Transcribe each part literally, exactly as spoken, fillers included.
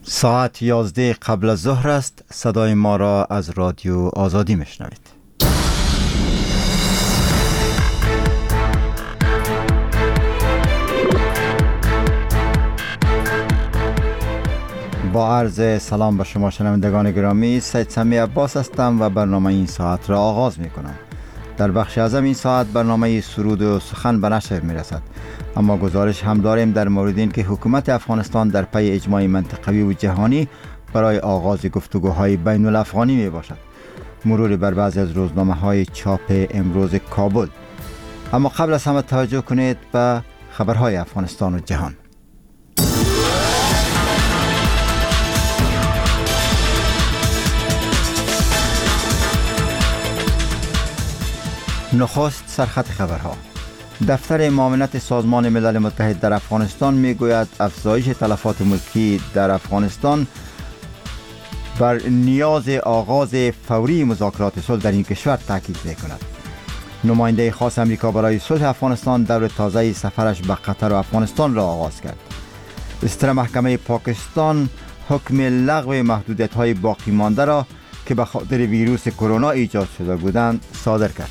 ساعت یازده قبل از ظهر است. صدای ما را از رادیو آزادی میشنوید. با عرض سلام به شما شنوندگان گرامی، سید سمی عباس هستم و برنامه این ساعت را آغاز می کنم. در بخش اعظم این ساعت برنامه سرود و سخن به نشر می رسد، اما گزارش هم داریم در مورد این که حکومت افغانستان در پی اجماع منطقوی و جهانی برای آغاز گفتگوهای بین الافغانی می باشد. مرور بر بعضی از روزنامه های چاپ امروز کابل. اما قبل از همه توجه کنید به خبرهای افغانستان و جهان. نخست سرخط خبرها. دفتر معاونت سازمان ملل متحد در افغانستان میگوید افزایش تلفات ملکی در افغانستان بر نیاز آغاز فوری مذاکرات صلح در این کشور تاکید میکند. نماینده خاص امریکا برای صلح افغانستان دور تازه سفرش به قطر و افغانستان را آغاز کرد. استر محکمه پاکستان حکم لغو محدودیت‌های باقی مانده را که به خاطر ویروس کرونا ایجاد شده بودند صادر کرد.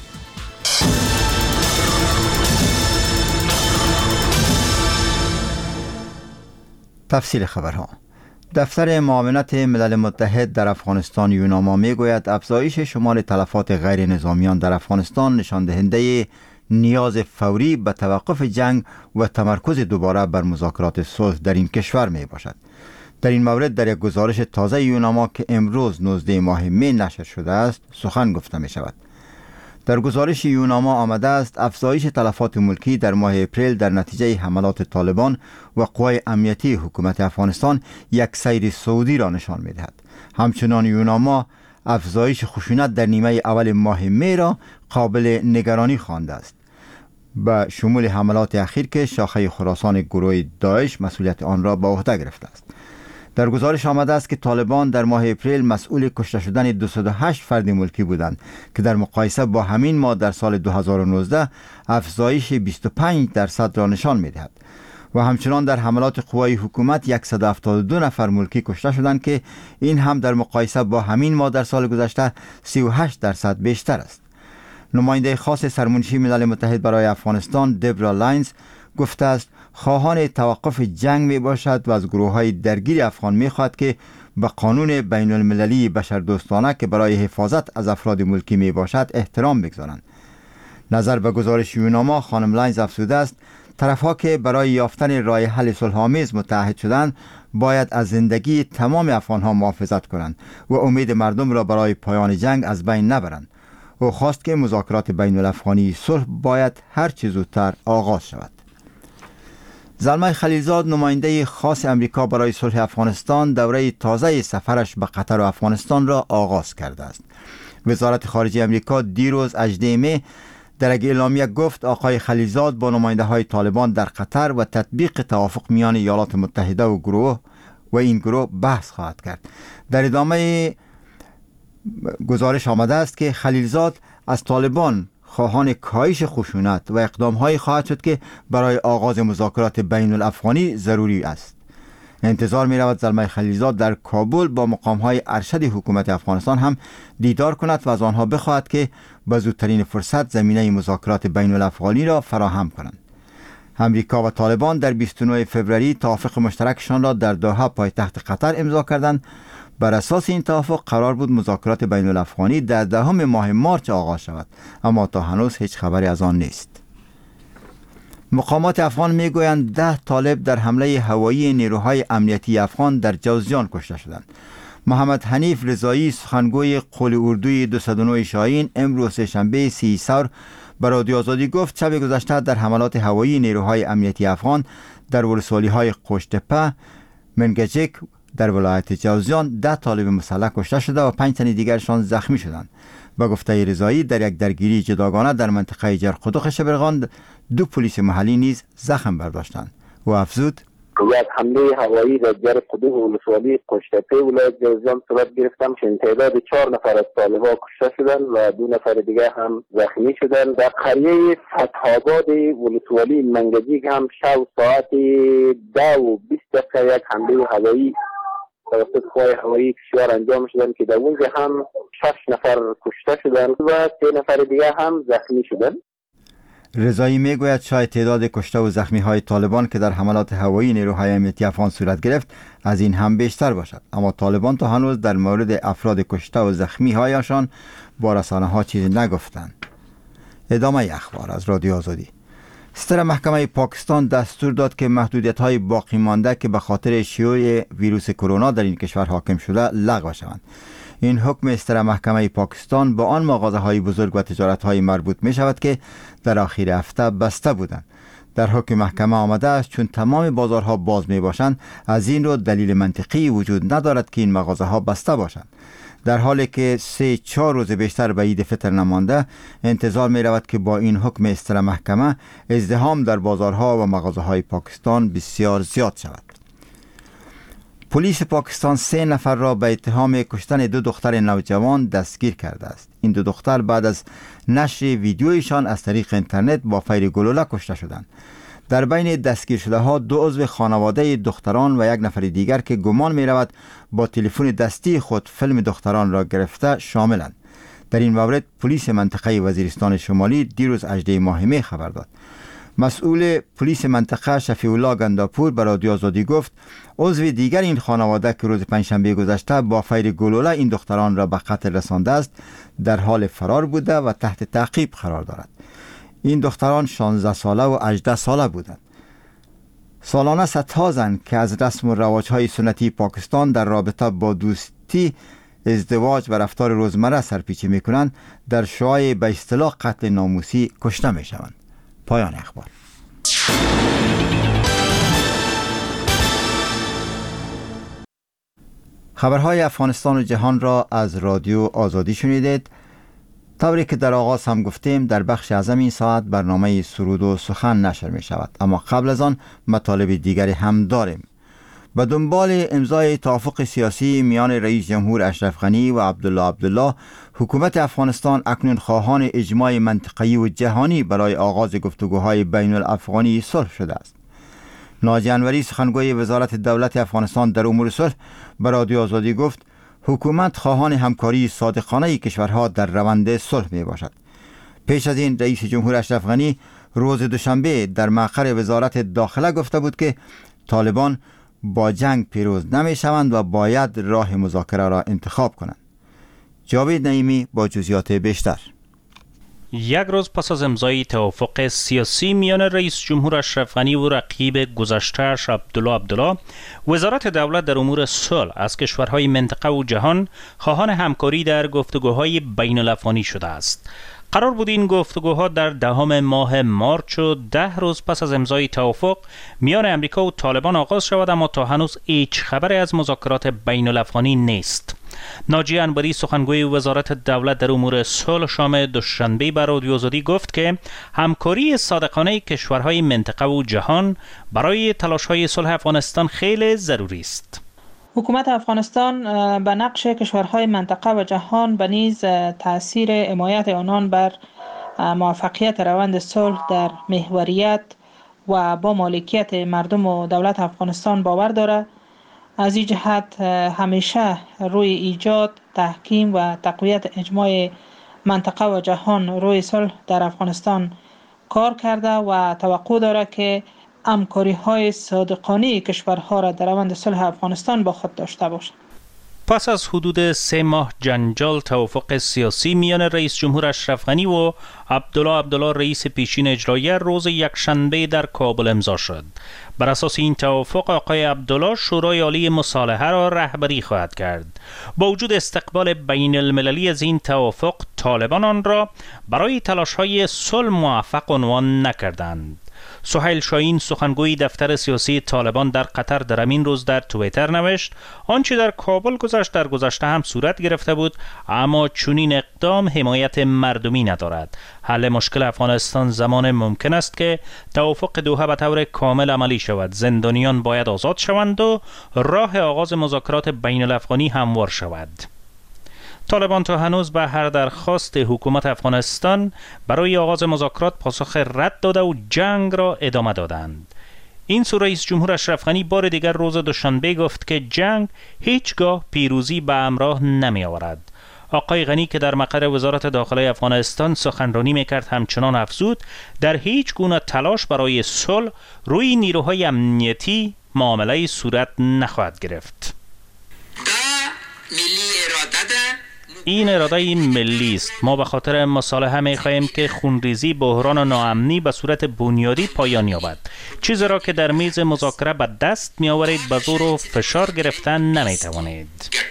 تفصیل خبرها. دفتر معاونت ملل متحد در افغانستان یوناما میگوید افزایش شمار تلفات غیر نظامیان در افغانستان نشان دهنده نیاز فوری به توقف جنگ و تمرکز دوباره بر مذاکرات صلح در این کشور می باشد. در این مورد در یک گزارش تازه یوناما که امروز نوزده ماه می نشر شده است سخن گفته می شود. در گزارش یوناما آمده است افزایش تلفات ملکی در ماه اپریل در نتیجه حملات طالبان و قوای امنیتی حکومت افغانستان یک سیر صعودی را نشان می‌دهد. همچنان یوناما افزایش خشونت در نیمه اول ماه می را قابل نگرانی خوانده است، به شمول حملات اخیر که شاخه خراسان گروه داعش مسئولیت آن را به عهده گرفته است. در گزارش آمده است که طالبان در ماه اپریل مسئول کشته شدن دویست و هشت فرد ملکی بودند که در مقایسه با همین ماه در سال دو هزار و نوزده افزایش بیست و پنج درصد را نشان می‌دهد. و همچنان در حملات قوای حکومت صد و هفتاد و دو نفر ملکی کشته شدند که این هم در مقایسه با همین ماه در سال گذشته سی و هشت درصد بیشتر است. نماینده خاص سرمنشی ملل متحد برای افغانستان دبرا لاینز گفته است خواهان توقف جنگ می باشد و از گروه های درگیر افغان می خواهد که به قانون بین المللی بشردوستانه که برای حفاظت از افراد ملکی می باشد احترام بگذارند. نظر به گزارش یوناما خانم لاینز افزوده است طرفها که برای یافتن راه حل صلح‌آمیز متحد شدند باید از زندگی تمام افغان ها محافظت کنند و امید مردم را برای پایان جنگ از بین نبرند. او خواست که مذاکرات بین الافغانی صلح باید هر چه زودتر آغاز شود. زلمه خلیلزاد نماینده خاص امریکا برای صلح افغانستان دوره تازه سفرش به قطر و افغانستان را آغاز کرده است. وزارت خارجه امریکا دیروز هجدهم می در یک اعلامیه گفت آقای خلیلزاد با نماینده های طالبان در قطر و تطبیق توافق میان ایالات متحده و گروه و این گروه بحث خواهد کرد. در ادامه گزارش آمده است که خلیلزاد از طالبان خواهان کاهش خشونت و اقدام‌هایی خواهد شد که برای آغاز مذاکرات بین الافغانی ضروری است. انتظار می رود زلمه خلیلزاد در کابل با مقام‌های ارشد حکومت افغانستان هم دیدار کند و از آنها بخواهد که به زودترین فرصت زمینه مذاکرات بین الافغانی را فراهم کنند. امریکا و طالبان در بیست و نهم فوریه توافق مشترکشان را در دوحه پایتخت قطر امضا کردند. بر اساس این توافق قرار بود مذاکرات بین الافغانی در دهم ماه مارس آغاز شود، اما تا هنوز هیچ خبری از آن نیست. مقامات افغان میگویند ده طالب در حمله هوایی نیروهای امنیتی افغان در جوزجان کشته شدند. محمد حنیف رضایی سخنگوی قول اردوی دویست و نه شاهین امروز سه‌شنبه سی سور به رادیو آزادی گفت شب گذشته در حملات هوایی نیروهای امنیتی افغان در ولسوالی‌های قوشتپه، منگجک در ولایت جوزجان ده طالب مسلح کشته شده و پنج تن دیگرشان زخمی شدند. با گفته رضایی در یک درگیری جداگانه در منطقه جرقدوق شبرغان دو پلیس محلی نیز زخم برداشتند. و افزود یک حمله هوایی در جرقدوق ولسوالی قوشتپه ولایت جوزجان صورت گرفتم که تعداد چهار نفر از طالبان کشته شدند و دو نفر دیگر هم زخمی شدند. در قریه فتح‌آباد ولسوالی منگجیک هم شب ساعت ده و بیست دقیقه یک حمله هوایی توسط قوای هوایی کشور انجام شدن که در اونجا هم شش نفر کشته شدن و سه نفر دیگه هم زخمی شدن. رضایی میگوید شاید تعداد کشته و زخمی های طالبان که در حملات هوایی نیروهای امنیتی افغان صورت گرفت از این هم بیشتر باشد، اما طالبان تا هنوز در مورد افراد کشته و زخمی هایشان با رسانه ها چیزی نگفتند. ادامه اخبار از رادیو آزادی. ستر محکمه پاکستان دستور داد که محدودیت های باقی مانده که به خاطر شیوع ویروس کرونا در این کشور حاکم شده لغو شوند. این حکم استر محکمه پاکستان با آن مغازه های بزرگ و تجارت های مربوط می شود که در آخر هفته بسته بودند. در حکم محکمه آمده است چون تمام بازارها باز می باشند، از این رو دلیل منطقی وجود ندارد که این مغازه ها بسته باشند. در حالی که سه چهار روز بیشتر به عید فطر نمانده، انتظار می رود که با این حکم استر محکمه ازدحام در بازارها و مغازه های پاکستان بسیار زیاد شود. پلیس پاکستان سه نفر را به اتهام کشتن دو دختر نوجوان دستگیر کرده است. این دو دختر بعد از نشر ویدیویشان از طریق اینترنت با فیر گلوله کشته شدند. در بین دستگیر شده ها دو عضو خانواده دختران و یک نفر دیگر که گمان می رود با تلفن دستی خود فیلم دختران را گرفته شاملند. در این مورد پلیس منطقه وزیرستان شمالی دیروز هجدهم ماه می خبر داد. مسئول پلیس منطقه شفیع الله گنداپور به رادیو آزادی گفت عضو دیگر این خانواده که روز پنجشنبه گذشته با فیر گلوله این دختران را به قتل رسانده است در حال فرار بوده و تحت تعقیب قرار دارد. این دختران شانزده ساله و هجده ساله بودند. سالانه صدها زن که از رسم و رواج‌های سنتی پاکستان در رابطه با دوستی، ازدواج و رفتار روزمره سرپیچی می‌کنند در شعاع به اصطلاح قتل ناموسی کشته می‌شوند. پایان اخبار. خبرهای افغانستان و جهان را از رادیو آزادی شنیدید. طوری که در آغاز هم گفتیم در بخش اعظم این ساعت برنامه سرود و سخن نشر می شود، اما قبل از آن مطالب دیگری هم داریم. به دنبال امضای توافق سیاسی میان رئیس جمهور اشرف غنی و عبدالله عبدالله، حکومت افغانستان اکنون خواهان اجماع منطقه‌ای و جهانی برای آغاز گفتگوهای بین الافغانی صلح شده است. ناجی انوری سخنگوی وزارت دولت افغانستان در امور صلح به رادیو آزادی گفت حکومت خواهان همکاری صادقانه کشورها در روند صلح می باشد. پیش از این رئیس جمهور اشرف غنی روز دوشنبه در مقر وزارت داخله گفته بود که طالبان با جنگ پیروز نمی شوند و باید راه مذاکره را انتخاب کنند. جاوید نعیمی با جزئیات بیشتر. یک روز پس از امضای توافق سیاسی میان رئیس جمهور اشرف غنی و رقیب گذشته‌اش عبدالله عبدالله، وزارت دولت در امور صلح از کشورهای منطقه و جهان خواهان همکاری در گفتگوهای بین الافغانی شده است. قرار بود این گفتگوها در دهم ماه مارچ و ده روز پس از امضای توافق میان امریکا و طالبان آغاز شود، اما تا هنوز هیچ خبری از مذاکرات بین الافغانی نیست. ناجی انوری سخنگوی وزارت دولت در امور صلح شام دوشنبه بر رادیو آزادی گفت که همکاری صادقانه کشورهای منطقه و جهان برای تلاش‌های صلح افغانستان خیلی ضروری است. حکومت افغانستان به نقش کشورهای منطقه و جهان به نیز تأثیر حمایت آنان بر موفقیت روند صلح در محوریت و با مالکیت مردم و دولت افغانستان باور دارد. از این جهت همیشه روی ایجاد، تحکیم و تقویت اجماع منطقه و جهان روی صلح در افغانستان کار کرده و توقع دارد که همکاری‌های صادقانه کشورها را در روند صلح افغانستان با خود داشته باشد. پس از حدود سه ماه جنجال، توافق سیاسی میان رئیس جمهور اشرف غنی و عبدالله عبدالله رئیس پیشین اجرایی روز یکشنبه در کابل امضا شد. بر اساس این توافق آقای عبدالله شورای عالی مصالحه را رهبری خواهد کرد. با وجود استقبال بین المللی از این توافق، طالبان آن را برای تلاش‌های صلح موفق عنوان نکردند. سهیل شاهین سخنگوی دفتر سیاسی طالبان در قطر در همین روز در توییتر نوشت آنچه در کابل گذشت در گذشته هم صورت گرفته بود، اما چنین اقدام حمایت مردمی ندارد. حل مشکل افغانستان زمان ممکن است که توافق دوحه به طور کامل عملی شود. زندانیان باید آزاد شوند و راه آغاز مذاکرات بین الافغانی هموار شود. طالبان تا هنوز به هر درخواست حکومت افغانستان برای آغاز مذاکرات پاسخ رد داده و جنگ را ادامه دادند. این سو رئیس جمهور اشرف غنی بار دیگر روز دوشنبه گفت که جنگ هیچگاه پیروزی به همراه نمی آورد. آقای غنی که در مقر وزارت داخله افغانستان سخنرانی میکرد همچنان افزود در هیچ گونه تلاش برای صلح روی نیروهای امنیتی معامله صورت نخواهد گرفت. این اراده ملی است. ما به خاطر مصالحه می‌خواهیم که خونریزی، بحران و ناامنی به صورت بنیادی پایان یابد. چیزی را که در میز مذاکره به دست می‌آورید به زور و فشار گرفتن نمی‌توانید.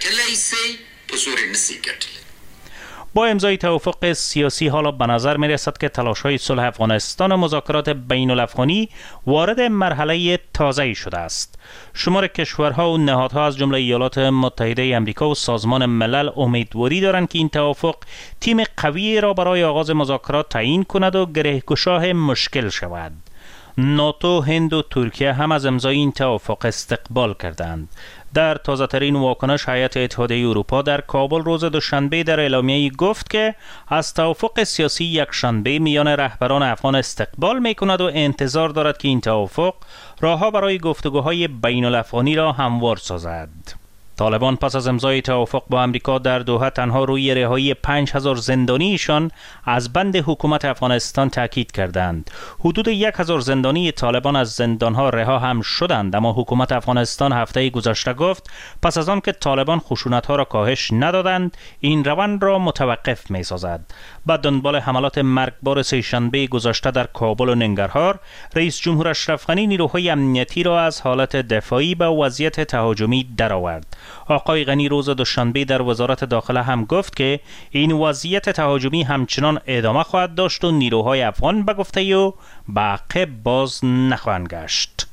با امضای توافق سیاسی حالا به نظر می رسد که تلاش‌های صلح افغانستان و مذاکرات بین الافغانی وارد مرحله تازه‌ای شده است. شمار کشورها و نهادها از جمله ایالات متحده آمریکا و سازمان ملل امیدواری دارند که این توافق تیم قوی را برای آغاز مذاکرات تعیین کند و گره‌گشای مشکل شود. ناتو، هند و ترکیه هم از امضای این توافق استقبال کردند. در تازه‌ترین واکنش هیئت اتحادیه اروپا در کابل روز دوشنبه در اعلامیه‌ای گفت که از توافق سیاسی یکشنبه میان رهبران افغان استقبال می‌کند و انتظار دارد که این توافق راه‌ها برای گفتگوهای بین الافغانی را هموار سازد. طالبان پس از امضای توافق با امریکا در دوحه تنها روی رهایی پنج هزار زندانیشان از بند حکومت افغانستان تاکید کردند. حدود یک هزار زندانی طالبان از زندانها رها هم شدند، اما حکومت افغانستان هفته گذشته گفت پس از آن که طالبان خشونت‌ها را کاهش ندادند این روند را متوقف می‌سازد. بعد دنبال حملات مرگبار سه‌شنبه گذشته در کابل و ننگرهار، رئیس جمهور اشرف غنی نیروهای امنیتی را از حالت دفاعی به وضعیت تهاجمی درآورد. آقای غنی روز دوشنبه در وزارت داخله هم گفت که این وضعیت تهاجمی همچنان ادامه خواهد داشت و نیروهای افغان به گفته او به عقب باز نخواهند گشت.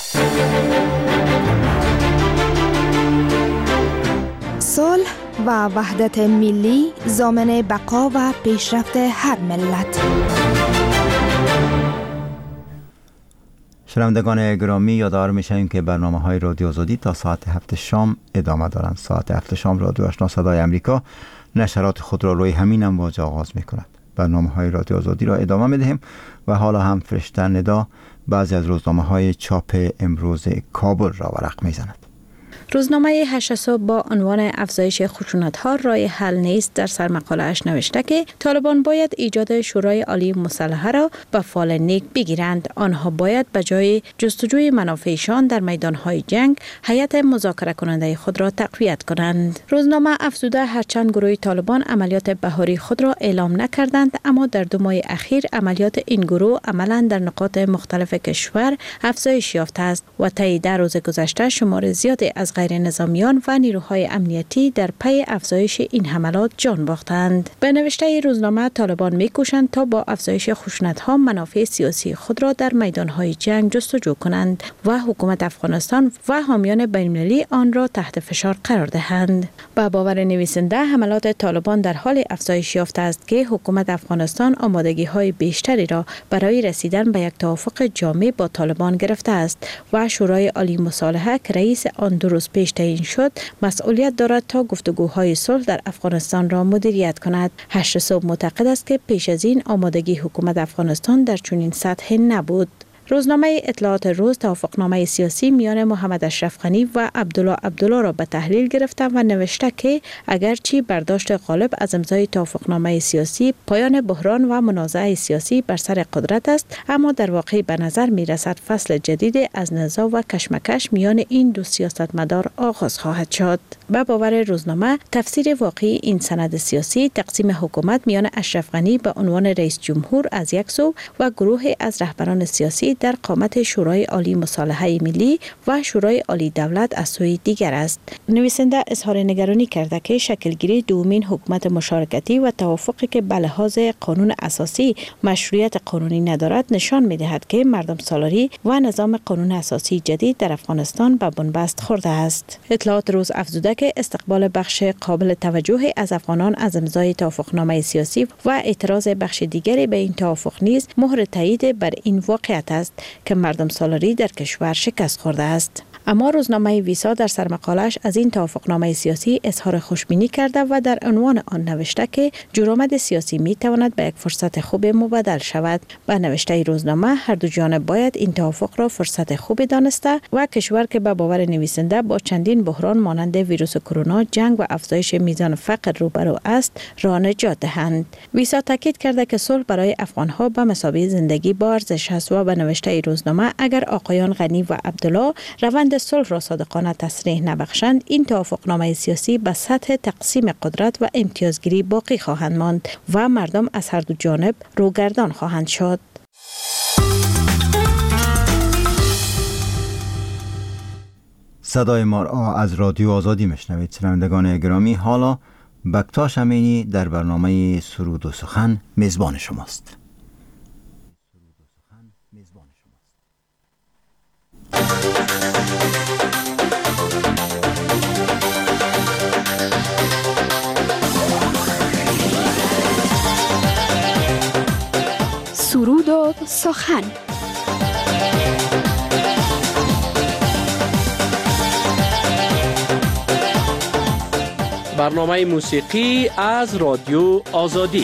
صلح و وحدت ملی ضامن بقا و پیشرفت هر ملت. شنوندگان گرامی، یادآور میشیم که برنامه‌های رادیو آزادی تا ساعت هفت شام ادامه دارند. ساعت هفت شام رادیو آشنا صدای امریکا نشرات خود را روی همین امواج آغاز می‌کند. برنامه‌های رادیو آزادی را ادامه می‌دهیم و حالا هم فرشته ندا بعضی از روزنامه‌های چاپ امروز کابل را ورق می‌زند. روزنامه هشت صبح با عنوان افزایش خشونت‌ها راه حل نیست در سرمقاله‌اش نوشته که طالبان باید ایجاد شورای عالی مسلحه را به فال نیک بگیرند. آنها باید به جای جستجوی منافعشان در میدان‌های جنگ هیئت مذاکره کننده خود را تقویت کنند. روزنامه افزوده هرچند گروه طالبان عملیات بهاری خود را اعلام نکردند، اما در دو ماه اخیر عملیات این گروه عملاً در نقاط مختلف کشور افزایش یافته است و طی ده روز گذشته شمار زیادی از غیر نظامیان و نیروهای امنیتی در پی افزایش این حملات جان باختند. به نوشته روزنامه طالبان می‌کوشند تا با افزایش خشونت‌ها منافع سیاسی خود را در میدان‌های جنگ جستجو کنند و حکومت افغانستان و حامیان بین‌المللی آن را تحت فشار قرار دهند. با باور نویسنده حملات طالبان در حال افزایش یافته است که حکومت افغانستان آمادگی‌های بیشتری را برای رسیدن به یک توافق جامع با طالبان گرفته است و شورای عالی مصالحه که رئیس آن دو روز پیش تعیین شد مسئولیت دارد تا گفتگوهای صلح در افغانستان را مدیریت کند. هشت صبح معتقد است که پیش از این آمادگی حکومت افغانستان در چنین سطح نبود. روزنامه اطلاعات روز توافقنامه سیاسی میان محمد اشرف غنی و عبدالله عبدالله را به تحلیل گرفته و نوشته که اگرچه برداشت غالب از امضای توافقنامه سیاسی پایان بحران و منازعه سیاسی بر سر قدرت است، اما در واقع به نظر می رسد فصل جدید از نزاع و کشمکش میان این دو سیاستمدار آغاز خواهد شد. به باور روزنامه تفسیر واقعی این سند سیاسی تقسیم حکومت میان اشرف غنی به عنوان رئیس جمهور از یک سو و گروهی از رهبران سیاسی در قامت شورای عالی مصالحه ملی و شورای عالی دولت از سوی دیگر است. نویسنده اظهار نگرانی کرده که شکلگیری دومین حکومت مشارکتی و توافقی که به لحاظ قانون اساسی مشروعیت قانونی ندارد نشان می‌دهد که مردم سالاری و نظام قانون اساسی جدید در افغانستان به بنبست خورده است. اطلاعات روز افزوده که استقبال بخش قابل توجهی از افغانان از امضای توافقنامه سیاسی و اعتراض بخش دیگری به این توافق نیز مهر تایید بر این واقعیت است که مردم سالاری در کشور شکست خورده است. اما روزنامه ویسا در سرمقالش از این توافقنامه سیاسی اظهار خوشبینی کرده و در عنوان آن نوشته که جرآمد سیاسی می تواند به یک فرصت خوب مبدل شود. به نوشته روزنامه هر دو جانب باید این توافق را فرصت خوبی دانسته و کشور که به باور نویسنده با چندین بحران مانند ویروس کرونا، جنگ و افزایش میزان فقر روبرو است را نجات دهند. ویسا تاکید کرده که صلح برای افغانها به مثابه زندگی با ارزش است و به نوشته روزنامه اگر آقایان غنی و عبدالله روند صلح را صادقانه تصریح نبخشند، این توافقنامه سیاسی به سطح تقسیم قدرت و امتیازگیری باقی خواهند ماند و مردم از هر دو جانب روگردان خواهند شد. صدای ما از رادیو آزادی میشنوید. شنوندگان گرامی، حالا بکتاش امینی در برنامه سرود و سخن میزبان شماست. سرود و سخن. برنامه موسیقی از رادیو آزادی.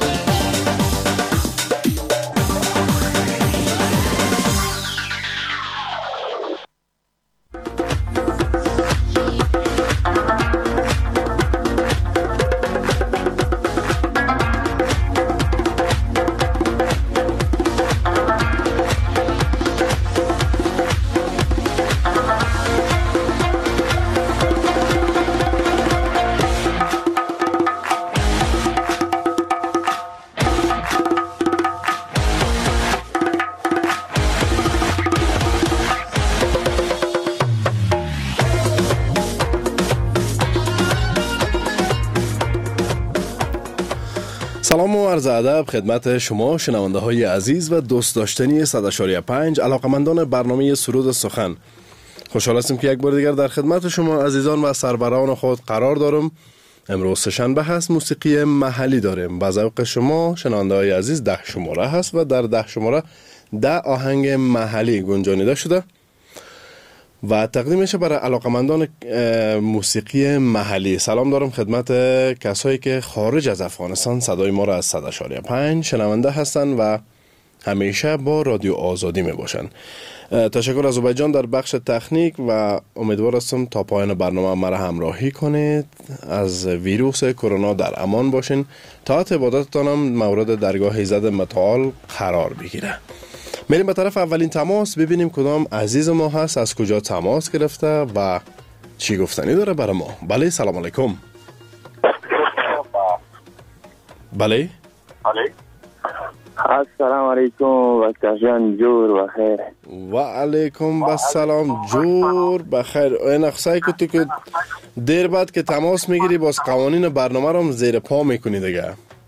سلام و عرض ادب خدمت شما شنونده های عزیز و دوست داشتنی صد و پنج علاقمندان برنامه سرود سخن. خوشحال هستیم که یک بار دیگر در خدمت شما عزیزان و سربران خود قرار دارم. امروز سه‌شنبه هست، موسیقی محلی داریم. به ذوق شما شنونده های عزیز ده شماره هست و در ده شماره ده آهنگ محلی گنجانیده شده و تقدیم میشه برای علاقمندان موسیقی محلی. سلام دارم خدمت کسایی که خارج از افغانستان صدای ما را از صد و پنج شنونده هستن و همیشه با رادیو آزادی می باشن. تشکر از عبید جان در بخش تکنیک و امیدوار هستم تا پایان برنامه مرا همراهی کنید. از ویروس کرونا در امان باشین تا عبادتتان هم مورد درگاه ایزد متعال قرار بگیره. میریم به طرف اولین تماس، ببینیم کدام عزیز ما هست، از کجا تماس گرفته و چی گفتنی داره برای ما. بله، سلام علیکم. بله بله السلام علیکم وقت جان، جور بخیر. و علیکم السلام، جور بخیر. این اخصایی که تو که دیر بعد که تماس میگیری باز قوانین برنامه رو هم زیر پا میکنی دیگه.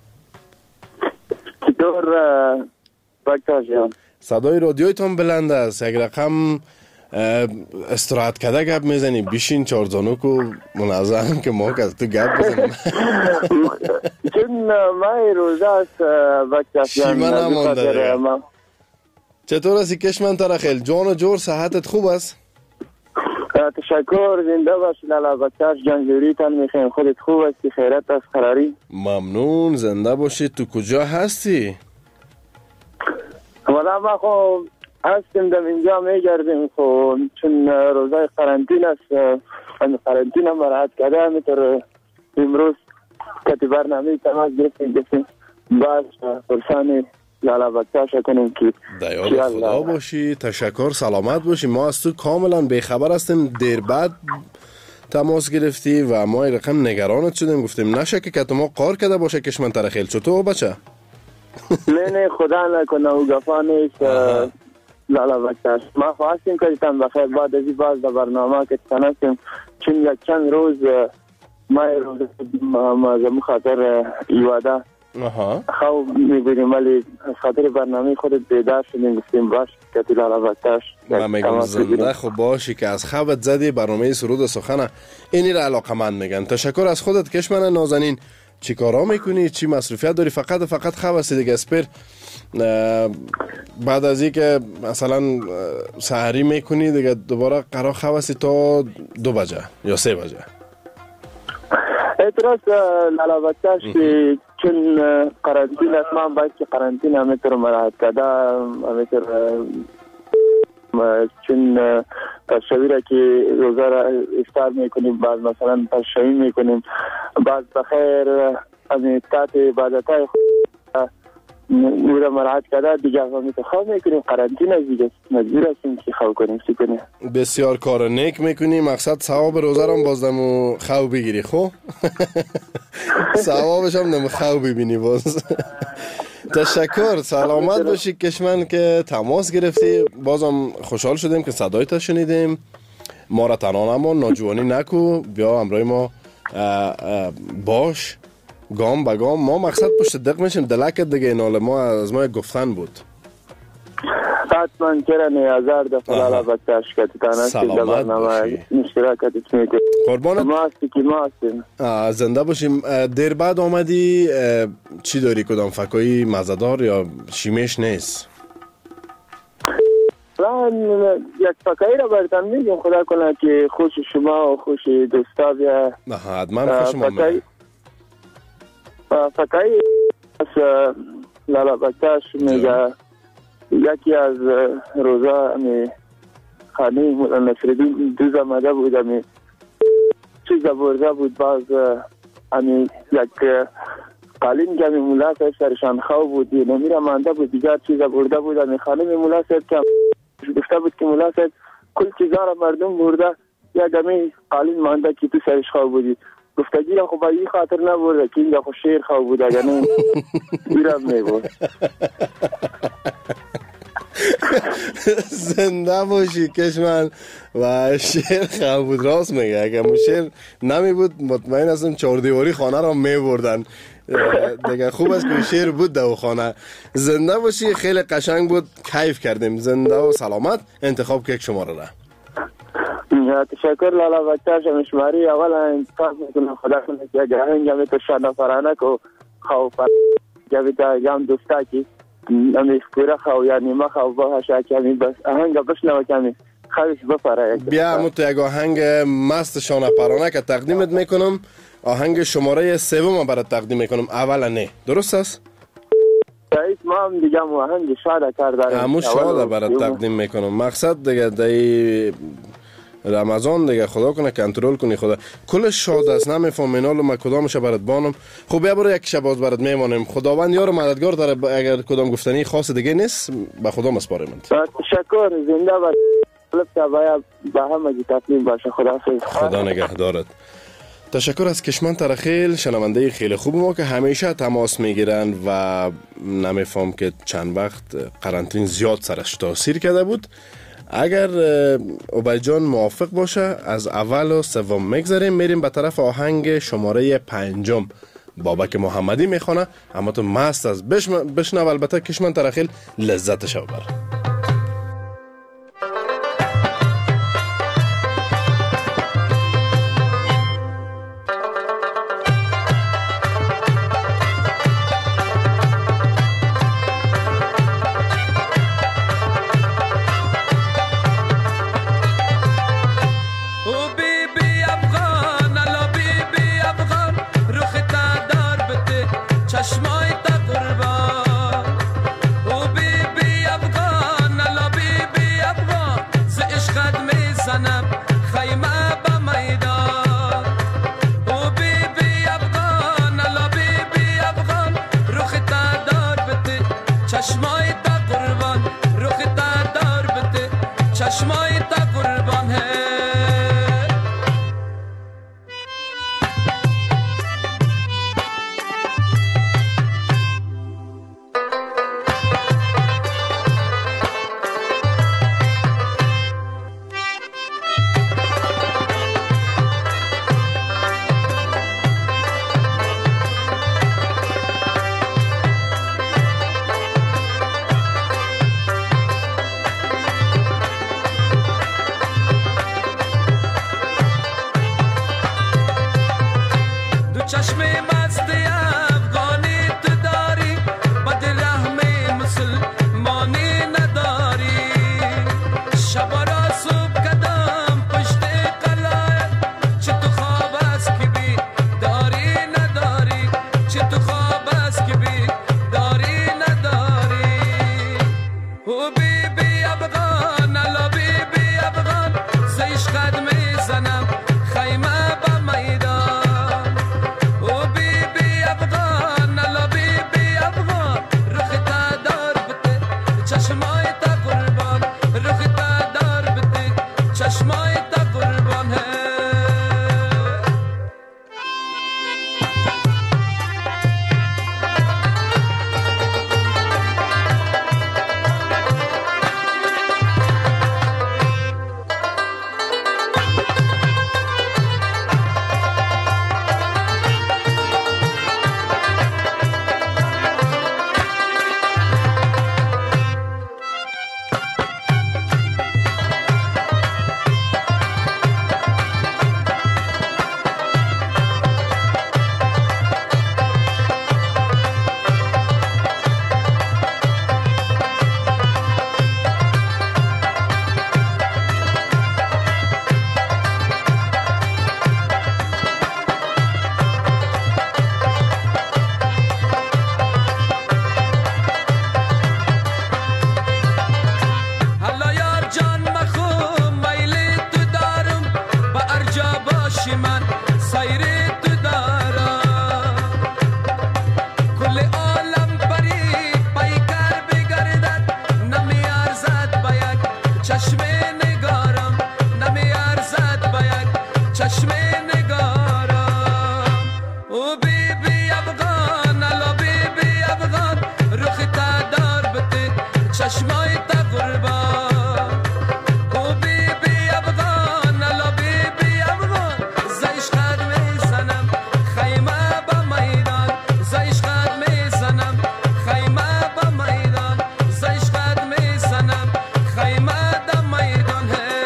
چطور وقت جان؟ صدای رادیویتون بلند است، یک رقم استراحت کده گپ میزنی، بیشین چارزانو کو منظم که ما که تو گپ بزنیم. چون مای روزه است وقت شیمه نمانده. چطور هستی کشمن تره خیل؟ جان و جور صحتت خوب است؟ تشکر، زنده باشی لالا بکتاش جان، جوریتان میخویم. خودت خوب هستی؟ خیرت است؟ قراری؟ ممنون، زنده باشی. تو کجا هستی؟ والا ما خب هستیم در اینجا میگردیم خب، چون روزای قرنطین است. قرنطین هم راحت کرده، همینطور امروز کتی برنامه تماس گرفتیم گفتیم باز پرسانی لالا بکتاش کنیم که دیاد خدا باشی. تشکر، سلامت باشی. ما از تو کاملا بیخبر هستیم، دیر بعد تماس گرفتی و ما این رقم نگرانت شدیم، گفتیم نشکه که تو ما قار کرده باشه کشمن ترخیل. چطور بچه؟ نه نه خدا نکنه او گفا نیست لالا بکتاش. ما خواستیم که تم بخیر بعد از این باز در برنامه که تنستیم، چون یک چند روز ما روز مازم خاطر ایواده خواب میبینیم، ولی از خاطر برنامه خودت بیدار شدیم گفتیم باش که لالا بکتاش. من میگم زنده خب باشی که از خوابت زدی. برنامه سرود سخنه اینی را علاقه من میگن. تشکر از خودت کشمن نازنین. چی کارا میکنی، چی مصروفیت داری؟ فقط فقط خواب هستی دیگه اسپیر بعد از اینکه مثلا سحری میکنی دیگه دوباره قرار خواب هستی تا دو بجه یا سه بجه؟ اعتراض لالابتش که چون قرنطین است، من باید که قرنطین همیتر مراحت کده همیتر چون پشوی را که روزه را افطار میکنیم، بعد مثلا پشوی میکنیم، بعد بخیر از تحت عبادت های خود نور مراحت کده دیگه همیتر خواب میکنیم. قرنطین است دیگه، مجبور هستیم که خواب کنیم. سی کنیم بسیار کار نیک میکنی، مقصد ثواب روزه را بازدم و خواب بگیری. خب ثوابش هم نم خواب ببینی باز. تشکر، سلامت باشی کشمن که تماس گرفتی. بازم خوشحال شدیم که صدایت شنیدیم. ما را تنها نمان، ناجوانی نکو، بیا همراه ما باش گام به گام. ما مقصد پشت دق میشیم دلکت دیگه، اینال ما از ما گفتن بود. حتما کرنه هزار دفعه لالا بکتش کتی تانستی در برنامه اشتراکتت میکنی. قربانت ما هستی که ما هستیم. زنده باشیم. دیر بعد آمدی، چی داری؟ کدام فکایی مزدار یا شیمش نیست؟ من یک فکایی را برتن میگم، خدا کنه که خوش شما و خوش دوستا بیا. حتما خوش ما میگم. فکایی از لالا بکتش میگه یکی از روزا می خانه مولا نصرالدین دوز آمده بود، می چیز برده بود، باز امی یک قالین که می مولا صاحب سرشان خواه بود نمیره مانده بود، دیگر چیز برده بود. امی خانه می مولا صاحب که گفته بود که مولا صاحب کل چیزا را مردم برده، یک امی قالین مانده که تو سرش خواه بودی. گفته گیرم خب این خاطر نبرده که اینجا خود شیر خواه بود، اگر نه گیرم میبود. زنده باشی کشمن. و شیر خواه بود، راست میگه. اگر مو شیر نمی بود مطمئن هستم چهار دیواری خانه را می بردن دیگه. خوب است که شیر بود در خانه. زنده باشی، خیلی قشنگ بود، کیف کردیم. زنده و سلامت. انتخاب که شماره را. تشکر لالا بچه شمشماری. اول انتخاب میکنم خدا کنه که اگر هنگامی تو شانه فرانه که خواه فرانه جاوی تا گام دوستا که امی سکوره خواه یا نیمه خواه باشه کمی بس آهنگ بشنوه کمی خوش بپره. بیا متو یک آهنگ مست شانه پرانه که تقدیمت میکنم. آهنگ شماره سوم برات تقدیم میکنم. اولا نه درست است؟ رئیس ما هم دیگه آهنگ شاده کرداریم، همون شاده برات تقدیم میکنم. مقصد دیگه دی رمضان دیگه خدا کنه کنترل کنی. خدا کلش شاد است، نمیفهم اینالو ما کدامش برات بانم. خب بیا برو یک شب باز برات میمانیم. خداوند یار مددگار داره. اگر کدام گفتنی خاص دیگه نیست به خدا مسپاریم. تشکر. زنده باد. طلب تا باید به همه گی تسلیم باشه. خدا حافظ. خدا نگهدارت. تشکر از کشمن ترخیل، شنونده خیلی خوب ما که همیشه تماس میگیرن و نمیفهم که چند وقت قرنطین زیاد سرش تاثیر کرده بود. اگر عبید جان موافق باشه از اول و سوم میگذاریم، میریم به طرف آهنگ شماره پنجم. بابک محمدی میخونه، اما تو مست از بشنو. البته کشمن ترخیل لذتش ببر. چشمای تا قربان او بی بی افغان چشم مستی افغانی تو داری، بد رحم مسلمانی نداری. شب را صبح کدام پشت قلعه، چه تو خواب است که بی داری نداری، چه تو خواب است که بی داری نداری. او بی بی افغان الا بی بی افغان، زیش قد میزنم خیمه به میدان. او بی بی افغان الا بی بی افغان، رخ تا دار بده چشمای تا قربان، رخ تا دار بده چشمای تا قربان. حالا یار جان مخو میل تو دارم، با ارجا باشی من سیر تو دارم. کل عالم بری پیکر بگردد، نمی ارزد با یک چشم نگارم، نمی ارزد با یک چشم نگارم. او بی بی افغان الا بی بی افغان، رخ تا دار بده چشمای تا قربان. او بی بی افغان الا بی بی افغان، زیش قد میزنم خیمه به میدان، زیش قد میزنم خیمه به میدان، زیش قد میزنم خیمه به میدان.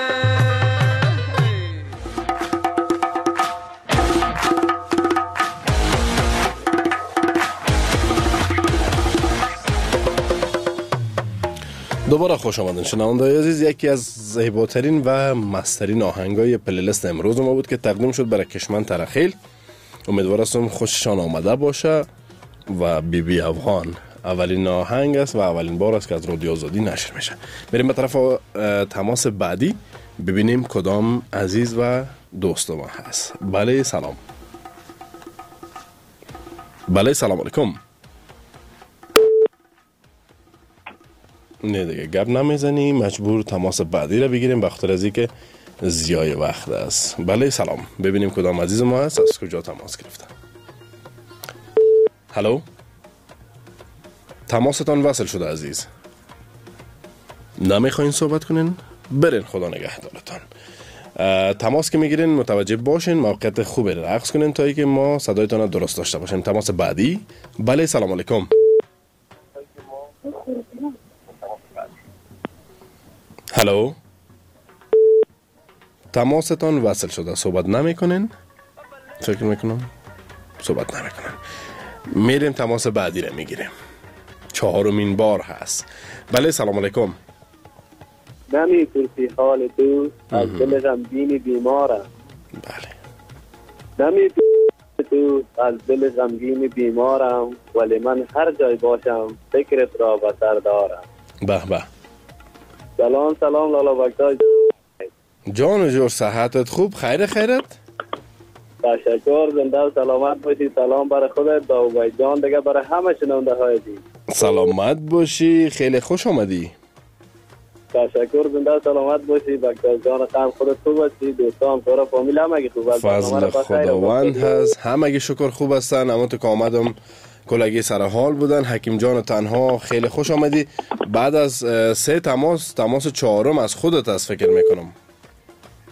دوباره خوش آمدین شنونده‌های عزیز. یکی از زیباترین و مسترین آهنگای پلیلیست امروز ما بود که تقدیم شد برای کشمن ترخیل. امیدوار هستم خوششان آمده باشه. و بی بی افغان اولین آهنگ است و اولین بار است که از رادیو آزادی نشر میشه. بریم به طرف اه، تماس بعدی ببینیم کدام عزیز و دوست ما هست. بله سلام. بله سلام علیکم. نه دیگه گپ نمیزنی، مجبور تماس بعدی رو بگیریم بخاطر از اینکه زیای وقت است. بله سلام، ببینیم کدام عزیز ما هست، از کجا تماس گرفتن. هلو، تماستان وصل شده عزیز. نمیخواین صحبت کنین؟ برین، خدا نگهدارتان. تماس که میگیرین متوجه باشین، موقعیت خوبی رقص کنین تا اینکه ما صدایتان رو درست داشته باشیم. تماس بعدی. بله سلام علیکم. هلو، تماستان وصل شده، صحبت نمی کنین؟ فکر میکنم صحبت نمی کنین. میریم تماس بعدی رو میگیریم، چهارمین بار هست. بله سلام علیکم. نمی پرسی حال تو، از دل غمگین بیمارم. بله. نمی پرسی تو، از دل غمگین بیمارم، ولی من هر جای باشم فکرت را به سر دارم. به به. سلام سلام لالا بکتای جان جور، صحتت خوب؟ خیر خیرت؟ تشکر، زنده و سلامت باشی. سلام برای خودت داوود جان، دیگه برای همه شنونده های دی. سلامت باشی، خیلی خوش آمدی. تشکر، زنده و سلامت باشی. بکتای جان خان، خودت خوب هستی؟ دوستان پورا فامیل همگی خوب هست؟ فضل خداوند هست، همگی شکر خوب هستن. اما تو که آمدم کلگی سر حال بودن. حکیم جان تنها، خیلی خوش آمدی. بعد از سه تماس، تماس چهارم از خودت است فکر میکنم.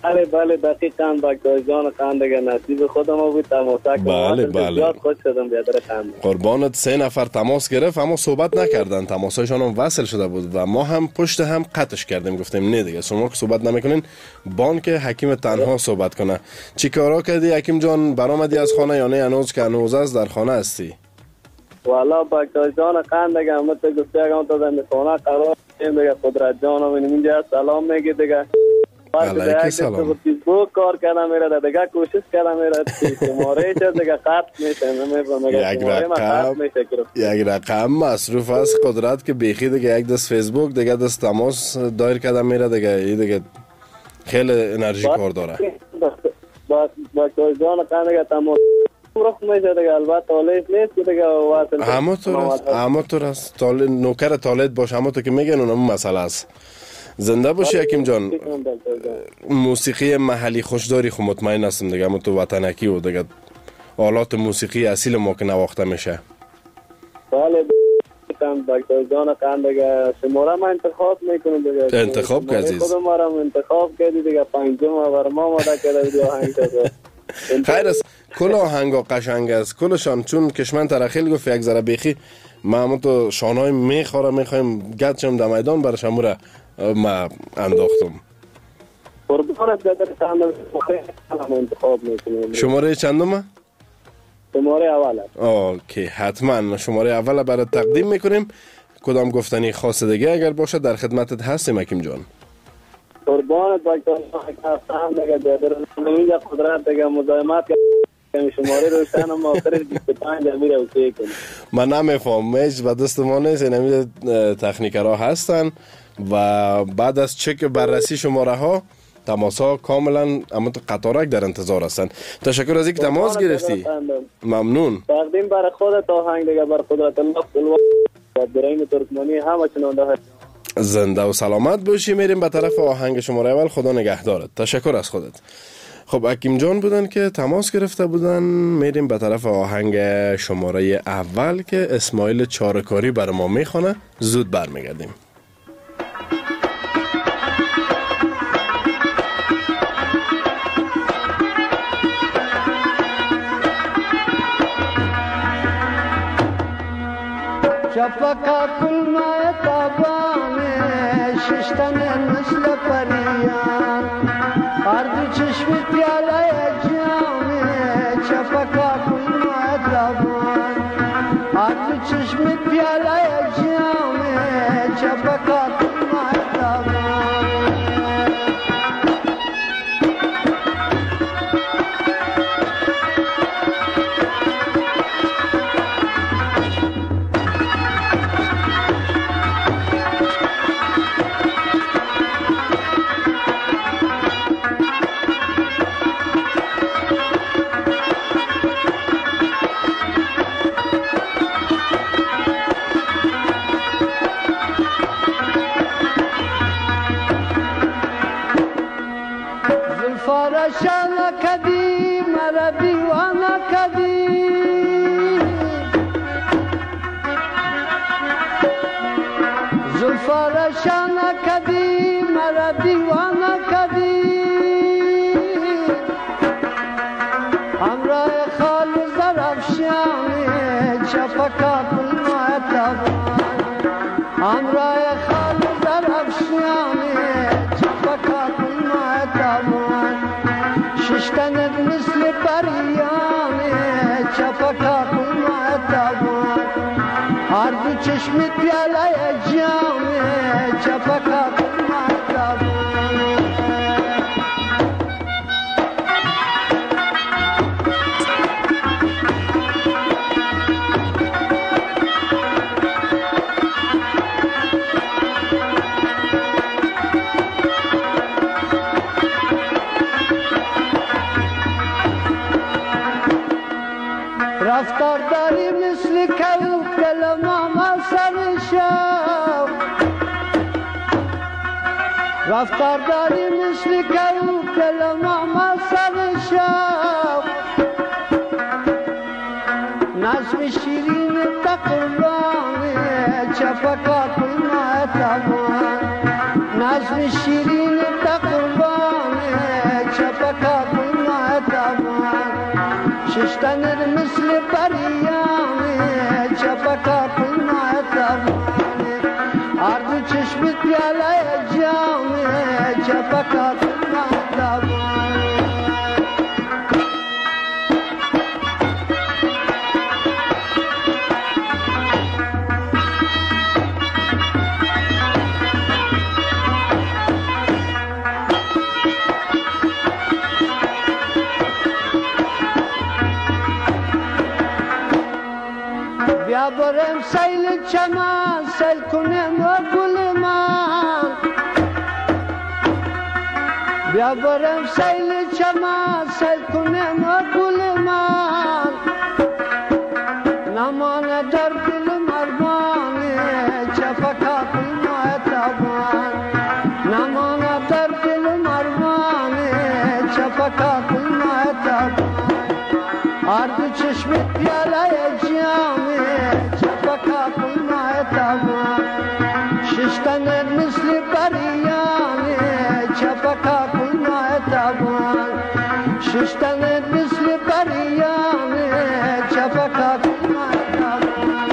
بله بله دقیقاً بکتای جان خندگه نصیب خودم بود تماسا کنم. بله بله. زیاد خوش شدم بیادر خنده. قربانت سه نفر تماس گرفت اما صحبت نکردن، تماسایشان هم وصل شده بود و ما هم پشت هم قطعش کردیم، گفتیم نه دیگه شما که صحبت نمیکنین بان که حکیم تنها صحبت کنه. چی کارا کردی حکیم جان؟ برآمدی از خانه یا نه هنوز که هنوز از در خانه هستی؟ والا بکتای جان خندگه همه تو گفته اگه تا در خانه قرار کنیم دیگه قدرت جانم اینجا سلام میگی دیگه. علیک سلام. فیسبوک کار کردم میره دیگه کوشش کردم میره شماره چه دیگه خط میشه نمیفهمم یک رقم یک رقم مصروف است قدرت که بیخی دیگه یک دست فیسبوک دیگه دست تماس دایر کردم میره دیگه این دیگه خیلی انرژی کار داره. با با تو جان کنه تماس رخ میشه دیگه البته تالید نیست دیگه واسه همونطور است همونطور است تالید نوکر تالید باشه همونطور که میگن اونم مسئله است. زنده باشی حکیم جان. موسیقی محلی خوشداری خو مطمئن هستم دیگه همون تو وطنکی و دیگه آلات موسیقی اصیل ما که نواخته میشه. بله دکتر جان خندگه شماره ما انتخاب میکنیم دیگه. انتخاب که عزیز خودم ما رو انتخاب کردی دیگه پنجم بر ما ماده کرده دیگه آهنگ شده. خیر است کل آهنگا قشنگ است کلشان چون کشمن ترخیل گفت یک ذره بیخی ما همون تو شانهای میخوره میخوایم گدشم در میدان برش هموره ما انداختم. شماره چندمه؟ شماره اوله. اوکی حتما شماره اوله برای تقدیم میکنیم. کدام گفتنی خاص دیگه اگر باشه در خدمتت هستیم حکیم جان. قربانت بکتر خواستم دیگه بیادر نمیجا قدرت دیگه مزاحمت که شماره روشن هم آخر بیست و پنج میره اوکی کنیم. من نمیفهم هیچ به دست ما نیست نمیده تکنیکرها هستن و بعد از چک بررسی شماره ها تماس ها کاملا اما قطارک در انتظار هستن. تشکر از اینکه تماس گرفتی. ممنون. تقدیم برای خودت آهنگ دیگه بر قدرت الله قلوا و برین ترکمانی همه چنانده هست. زنده و سلامت باشی. میریم به طرف آهنگ شماره اول. خدا نگهدارت. تشکر از خودت. خب حکیم جان بودن که تماس گرفته بودن. میریم به طرف آهنگ شماره اول که اسماعیل چارکاری بر ما میخونه. زود برمیگردیم. شفقا کل ما تابانه ششتن مثل پریان عرض چشم پیاله جامه شفقا کل ما تابان عرض چشم پیاله جامه شفقا کل ما تابان شانا کدی مرا دیوانا کدی زلفا شانا کدی مرا دیوانا کدی همراه خال زرفشانی چپکا کل معتبان همراه خال زرفشانی چپکا کل معتبان ششتنت مثل پریانه چپکا کل معتبان هر دو چشمت پیاله جامه چپکا کل معتبان رفتار داری مثل کلوب دل ماما سرشو رفتار داری مثل کلوب دل ماما سرشو نظم شیرین تقربانه چپکا کل معتبان نظم شیرین تقربانه ششتنر مثل پریانه چپکا کنای تابانه آردو چشمت پیاله جامه چپکا کنای تابانه بیا برم سیل چمان سیل کنم و گل من بیا برم سیل چمان سیل کنم و گل من نمانه در دل مرمانه چفکا کنای تابان نمانه در دل مرمانه چفکا کنای تابان آردو چشمت پیاله جامه چپکا کنای تابان ششتنر مثل پریانه چپکا کنای تابان ششتنر مثل پریانه چپکا کنای تابان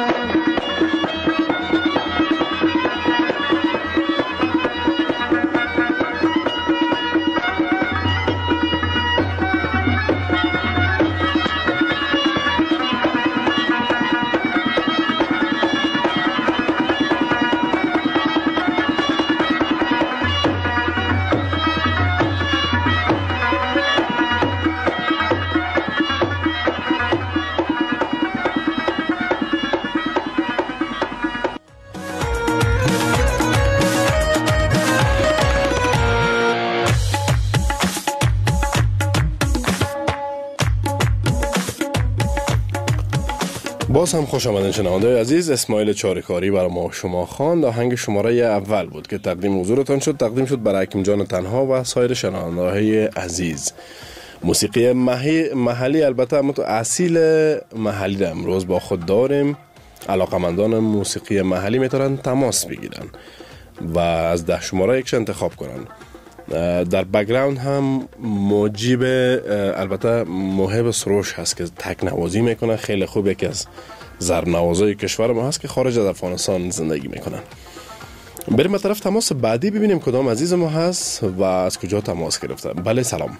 باز هم خوش آمدین شنونده عزیز. اسماعیل چارکاری برای ما شما خواند. آهنگ شماره اول بود که تقدیم حضورتان شد، تقدیم شد برای حکیم جان تنها و سایر شنونده های عزیز. موسیقی محلی البته اما تو اصیل محلی را امروز با خود داریم. علاقمندان موسیقی محلی میتونن تماس بگیرن و از ده شماره یکش انتخاب کنن. در بک‌گراند هم موجب البته موهب سروش هست که تک نوازی میکنه، خیلی خوب، یکی از زربنوازای کشور ما هست که خارج از افغانستان زندگی میکنن. بریم به طرف تماس بعدی ببینیم کدام عزیز ما هست و از کجا تماس گرفته. بله سلام.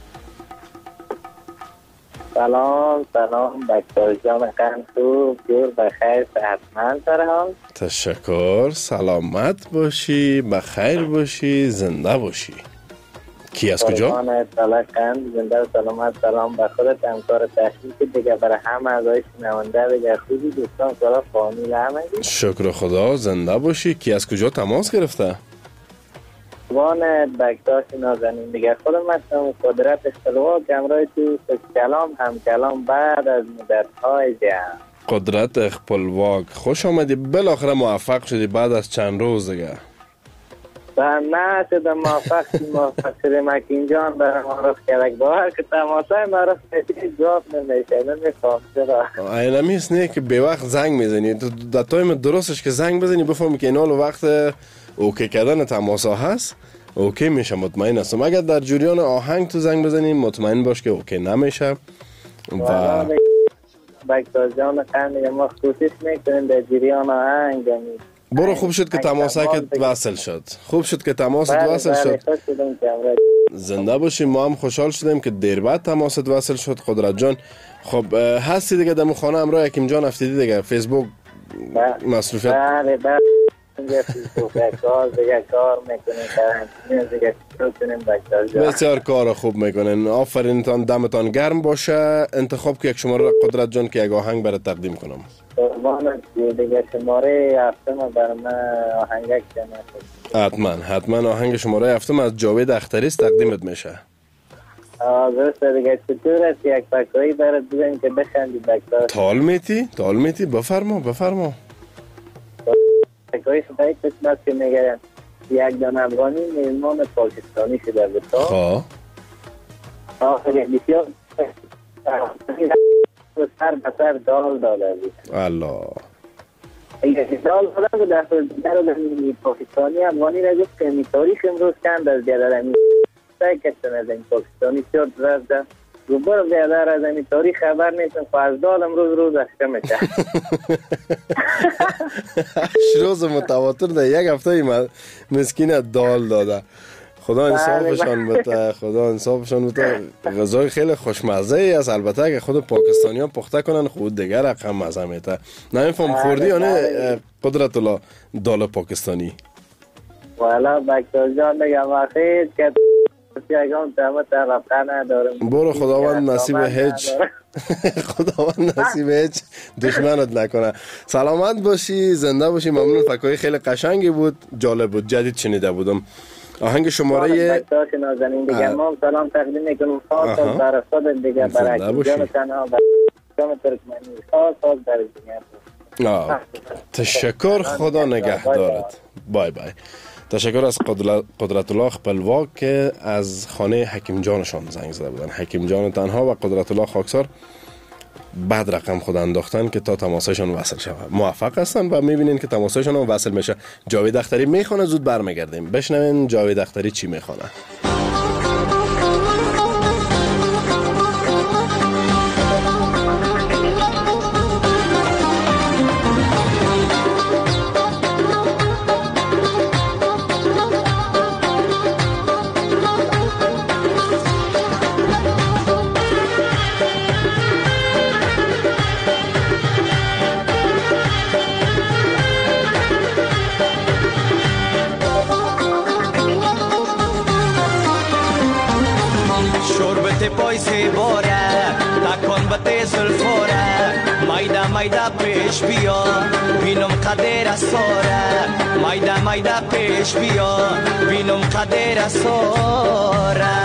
سلام سلام دکتر جان قنصو، جور بخیر صحتمند سرحال. تشکر، سلامت باشی، بخیر باشی، زنده باشی. کی از کجا؟ قربان طلقند، زنده و سلامت. سلام به خودت، همکار تحقیق دیگه، برای همه اعضای شنونده دیگه، خوبی دوستان سلام فامیل همگی. شکر خدا، زنده باشی. کی از کجا تماس گرفته؟ وان بکتاش نازنین دیگه، خودم هستم. قدرت اختلواق امرای تو کلام هم کلام بعد از مدت‌های جمع. قدرت اخپلواک، خوش آمدی، بالاخره موفق شدی بعد از چند روز دیگه. و نه شدم موفق موفق شدیم. حکیم جان برای ما رفت کرد باور که تماسای ما رفت کسی جواب نمیشه. نمیخوام چرا اینمی است نه که به وقت زنگ میزنی، در تایم درستش که زنگ بزنی بفهمی که این حال وقت اوکی کردن تماسا هست، اوکی میشه. مطمئن هستم اگر در جریان آهنگ تو زنگ بزنی مطمئن باش که اوکی نمیشه. و بکتاش جان قنده ما کوشش میکنیم در جریان آهنگ. برو، خوب شد که تماسک وصل شد. خوب شد که تماست وصل شد. زنده باشی. ما هم خوشحال شدیم که دیر بعد تماست وصل شد. قدرت جان خب هستی دیگه در خانه امرای حکیم جان افتیدی دیگه، فیسبوک مصروفیت. بله بله دیگه فیسبوک کار دیگه کار میکنیم دیگه کنیم. بسیار کار خوب میکنین. آفرین تان، دمتان گرم باشه. انتخاب که یک شماره قدرت جان که یک آهنگ برای تقدیم کنم. قربانت دیگه شماره هفتم بر من آهنگک کنم. حتما حتما آهنگ شماره هفتم از جاوید اختری تقدیمت میشه. آه درسته دیگه. چطور است یک پکایی برات بزنیم که بخندی بکتار؟ تال میتی؟ تال میتی؟ بفرما بفرما. پکایی شده یک قسمت که میگه یک دان افغانی میلمان پاکستانی شده بسا. خواه آخه بسیار سر بسر دال داده بود. الله اگه دال داده بود در در پاکستانی افغانی را گفت که می تاریخ امروز کند از دیدر امی سعی کشتن از این پاکستانی شد رفته برو بیادر از این تاریخ خبر نیستم از دال امروز روز اشکه میشه. روز متواتر در یک هفته مسکین دال داده. خدا انصافشان بده، خدا انصافشان بده. غذای خیلی خوشمزه ای است، البته که خود پاکستانی ها پخته کنن خود دیگر رقم مزه میده. نمیفهم خوردی یا نه قدرت الله دال پاکستانی؟ والا بکتر جان بگم آخیر که یکم تمام رفتن ندارم. برو خداوند نصیب هیچ خداوند نصیب هیچ دشمنت نکنه. سلامت باشی، زنده باشی. ممنون، فکرهای خیلی قشنگی بود، جالب بود، جدید شنیده بودم. آهنگ شماره بکتاش نازنین دیگه ما سلام تقدیم میکنم خاص برای خود دیگه برای جان تنها برای ترکمنی خاص خاص برای دیگه. تشکر، خدا نگهدارت. بای بای. تشکر از قدرت الله خپلواک که از خانه حکیم جانشان زنگ زده بودن. حکیم جان تنها و قدرت الله خاکسار بعد رقم خود انداختن که تا تماسشان وصل شود. موفق هستن و میبینین که تماسشان هم وصل میشه. جاوید اختری میخونه، زود برمیگردیم بشنوین جاوید اختری چی میخونه. پایسی باره تکن بته زلفوره مایده مایده پیش بیا بینم قدر سوره مایده مایده پیش بیا بینم قدر سوره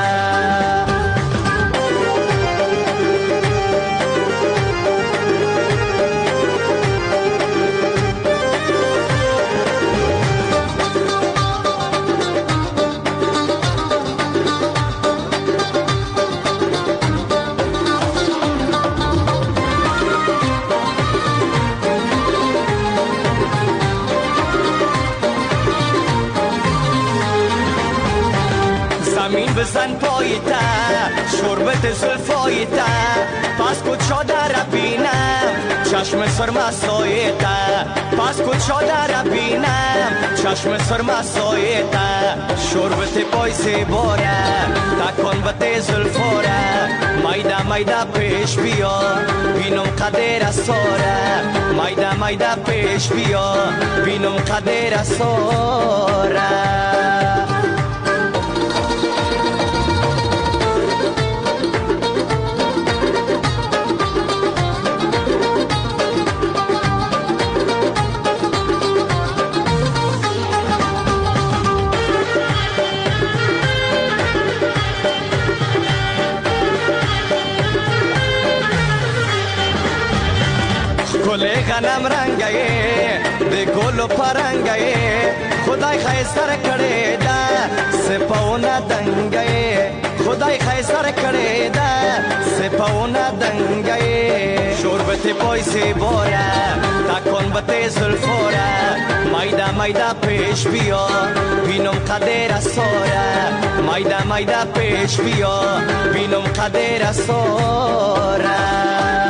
بزن پاییتا شربت زلفاییتا پس کد شده بینم چشم سرمساییتا پس کد شده بینم چشم سرمساییتا شربت پایسی باره تکن بته زلفوره مایده مایده پیش بیا بینم قدر سوره مایده مایده پیش بیا بینم قدر سوره گل غنم رنگه ده گل و پرنگه خدای خیستر کرده ده سپاونه دنگه خدای خیستر کرده ده سپاونه دنگه شربت پایسی باره تکن بته زلفوره مایده مایده پیش بیا بینم قدر سوره مایده مایده پیش بیا بینم قدر سوره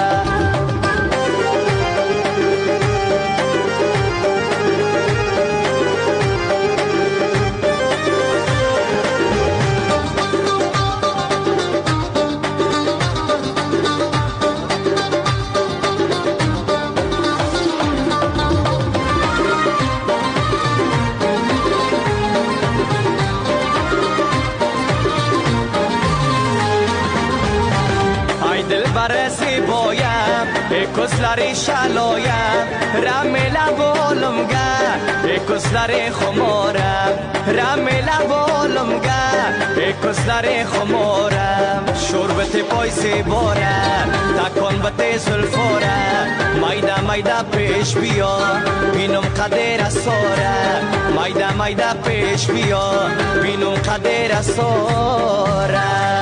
برسی بایم کسلری شلایم رمیلا بولمگه کسلری خمارم رمیلا بولمگه کسلری خمارم شربت پایسی بارم تکن بته زلفوره مایده مایده پیش بیا بینم قدر سوره مایده مایده پیش بیا بینم قدر سوره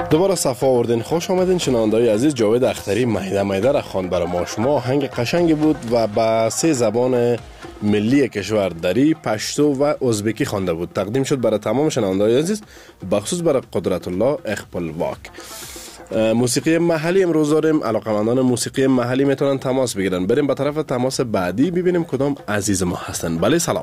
دوباره صفا آوردین. خوش آمدین شنونده‌های عزیز. جاوید اختری میده میده را خواند برای ما. شما آهنگ قشنگی بود و با سه زبان ملی کشور دری، پشتو و ازبکی خوانده بود. تقدیم شد برای تمام شنونده‌های عزیز، بخصوص برای قدرت الله اخپلواک. موسیقی محلی امروز داریم. علاقه‌مندان موسیقی محلی میتونن تماس بگیرن. بریم به طرف تماس بعدی ببینیم کدام عزیز ما هستن. بله سلام.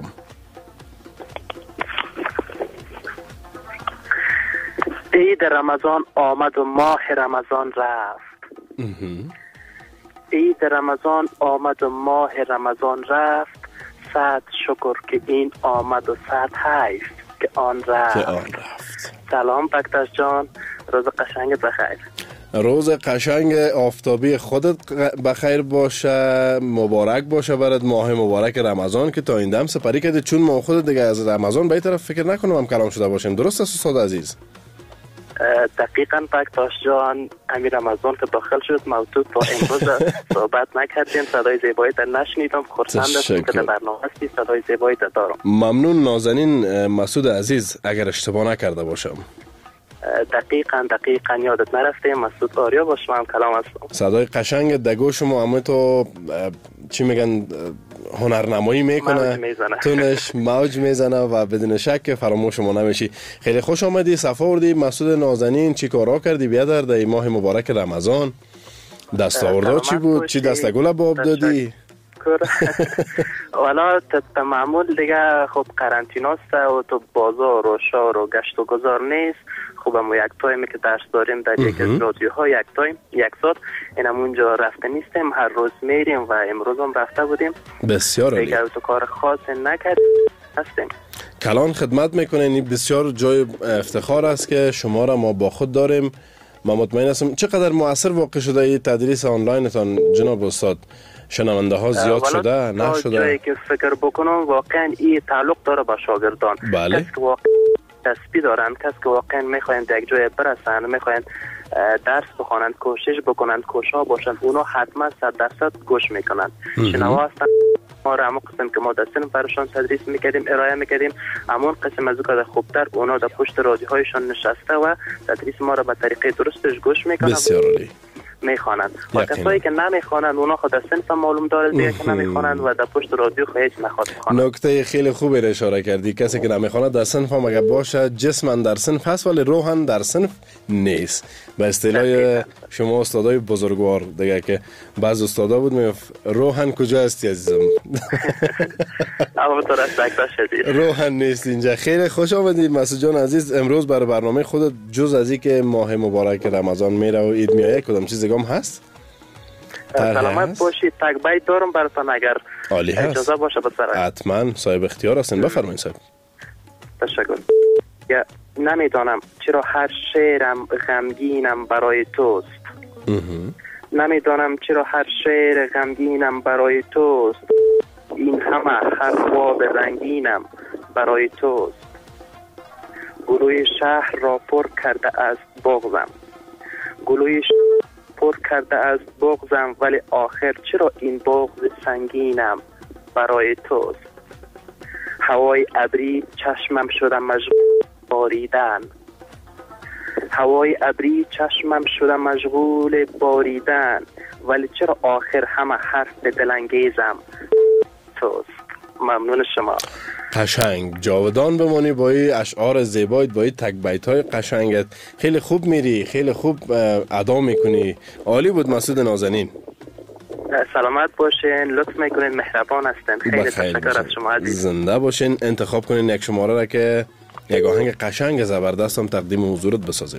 عید رمضان آمد و ماه رمضان رفت. عید رمضان آمد و ماه رمضان رفت. صد شکر که این آمد و صد حیف که آن رفت. که آن رفت. سلام بکتاش جان، روز قشنگ بخیر. روز قشنگ آفتابی خودت بخیر باشه، مبارک باشه برات ماه مبارک رمضان که تا این دم سپری کردی، چون ما خود دیگه از رمضان به این طرف فکر نکنم هم کلام شده باشیم. درست است استاد عزیز؟ دقیقاً بکتاش جان، امیر رمضان که داخل شد موضوع تا امروز صحبت نکردیم. صدای زیبایی تا نشنیدم. خرسند هستم که در برنامه هستی، صدای زیبایی تا دارم. ممنون نازنین مسعود عزیز. اگر اشتباه نکرده باشم دقیقاً دقیقاً یادت نرفته مسعود آریا با شما هم کلام هستم. صدای قشنگ دگو شما همه تو چی میگن هنرنمایی میکنه، تونش موج میزنه و بدون شک فراموش شما نمیشی. خیلی خوش آمدی، صفا آوردی مسعود نازنین. چی کارا کردی بیادر در ماه مبارک رمضان؟ دستاوردا چی بود؟ چی دستگل باب دادی؟ والا تا معمول دیگه خب قرنطیناست و تو بازار و شهر و گشت و گذار نیست. خب همون یک تایمی که درس داریم در یک از رادیوها یک تایم یک ساعت این همونجا رفته نیستیم، هر روز میریم و امروز هم رفته بودیم. بسیار عالی. دیگه تو کار خاص نکردیم هستیم. کلان خدمت میکنین. بسیار جای افتخار است که شما را ما با خود داریم. ما مطمئن هستم چقدر مؤثر واقع شده این تدریس آنلاینتان جناب استاد. شنونده ها زیاد شده نشده؟ جایی که فکر بکنم واقعا این تعلق داره با شاگردان. بله. کسی که واقعا دستی دارن، کسی که واقعا میخواین در یک جای برسن، میخواین درس بخوانند، کوشش بکنند، کوشا باشند، اونا حتما صد درصد گوش میکنند. شنوا هستن ما را همون قسم که ما در سنف برشان تدریس میکردیم، ارائه میکردیم، همون قسم از که خوبتر اونا در پشت رادیوهایشان نشسته و تدریس ما را به طریقه درستش گوش میکنند. بسیار عالی. میخوانند و کسایی که نمیخوانند اونا خود از سنف معلوم داره دیگه که نمیخوانند و در پشت رادیو هیچ نخواد بخوانند. نکته خیلی خوبی را اشاره کردی. کسی که نمیخواند در سنف هم اگر باشه جسماً در سنف هست ولی روحاً در سنف نیست. به اصطلاح شما استادای بزرگوار دیگه که بعض استادا بود میگفت روحاً کجا هستی عزیزم؟ اما تو رسپکت شدید. روحاً نیست اینجا. خیلی خوش آمدید مسعود جان عزیز. امروز برای برنامه خودت جز از اینکه ماه مبارک رمضان میره و عید میایه کدام چیز دیگه هم هست؟ سلامت باشید. تک بیت دارم براتون اگر اجازه باشه بسرعت. حتما صاحب اختیار هستین. بفرمایید صاحب. تشکر. یا نمیدانم چرا هر شعرم غمگینم برای توست. نمیدانم چرا هر شعر غمگینم برای توست. این همه هر خواب رنگینم برای توست. گلوی شهر را پر کرده از بغضم. گلوی شهر پر کرده از بغضم ولی آخر چرا این بغض سنگینم برای توست. هوای ابری چشمم شده مشغول باریدن. هوای ابری چشمم شده مشغول باریدن ولی چرا آخر همه حرف دلانگیزم توست. ممنون شما. قشنگ جاودان بمانی با این اشعار زیبایت، با این تک بیت های قشنگت. خیلی خوب میری، خیلی خوب ادا میکنی. عالی بود مسعود نازنین. سلامت باشین، لطف میکنین، مهربان هستین. خیلی تشکر از شما عزیز. زنده باشین. انتخاب کنین یک شماره را که یک آهنگ قشنگ زبردست هم تقدیم حضورت بسازیم.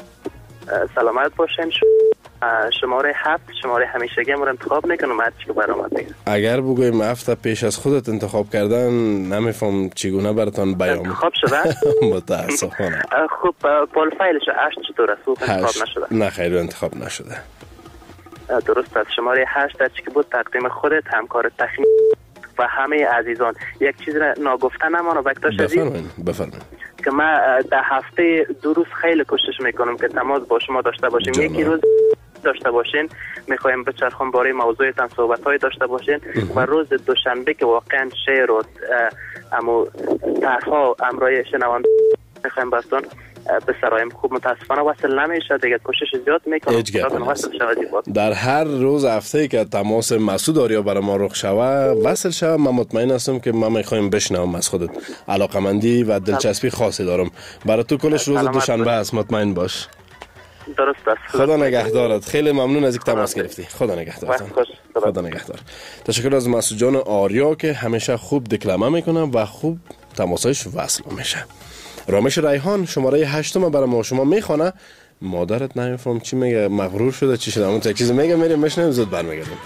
سلامت باشین. شماره هفت شماره همیشگی ما رو انتخاب میکنم هر چی که برام دیگه. اگر بگویم هفته پیش از خودت انتخاب کردن نمیفهم چگونه براتون بیان انتخاب شده. متاسفانه. خب پروفایلش هشت چطور است؟ انتخاب نشده. نه خیر انتخاب نشده. درست است. شماره هشت در چی که بود تقدیم خودت، همکار تخنیک و همه عزیزان. یک چیز را ناگفته نمانه وقتا شدید. بفرمایید بفرمایید. که ما در هفته دو روز خیلی کوشش میکنم که تماس با شما داشته باشیم. جمعه. یکی روز داشته باشین میخوایم بچرخون برای موضوعتان صحبت های داشته باشین و روز دوشنبه که واقعا شعر و امو طرفا امرای شنوانده میخوایم بستون به سرایم خوب متاسفانه وصل نمیشه دیگه. کوشش زیاد میکنم تا وصل شود. در هر روز هفته که تماس مسعود آریا برای ما رخ شوه وصل شوه، من مطمئن هستم که ما میخوایم بشنوم از خودت. علاقمندی و دلچسپی خاصی دارم برای تو. کلش روز دوشنبه است، مطمئن باش. درست است. خدا نگهدارت. خیلی ممنون از اینکه تماس گرفتی. خدا نگهدارت. خدا نگهدار. تشکر از مسعود جان آریا که همیشه خوب دکلمه میکنه و خوب تماسایش وصل میشه. رامش ریحان شماره هشتم برای ما شما میخونه. مادرت نمیفهم چی میگه، مغرور شده چی شده، اون تا چیزی میگه میریم میشنیم زود برمیگردیم.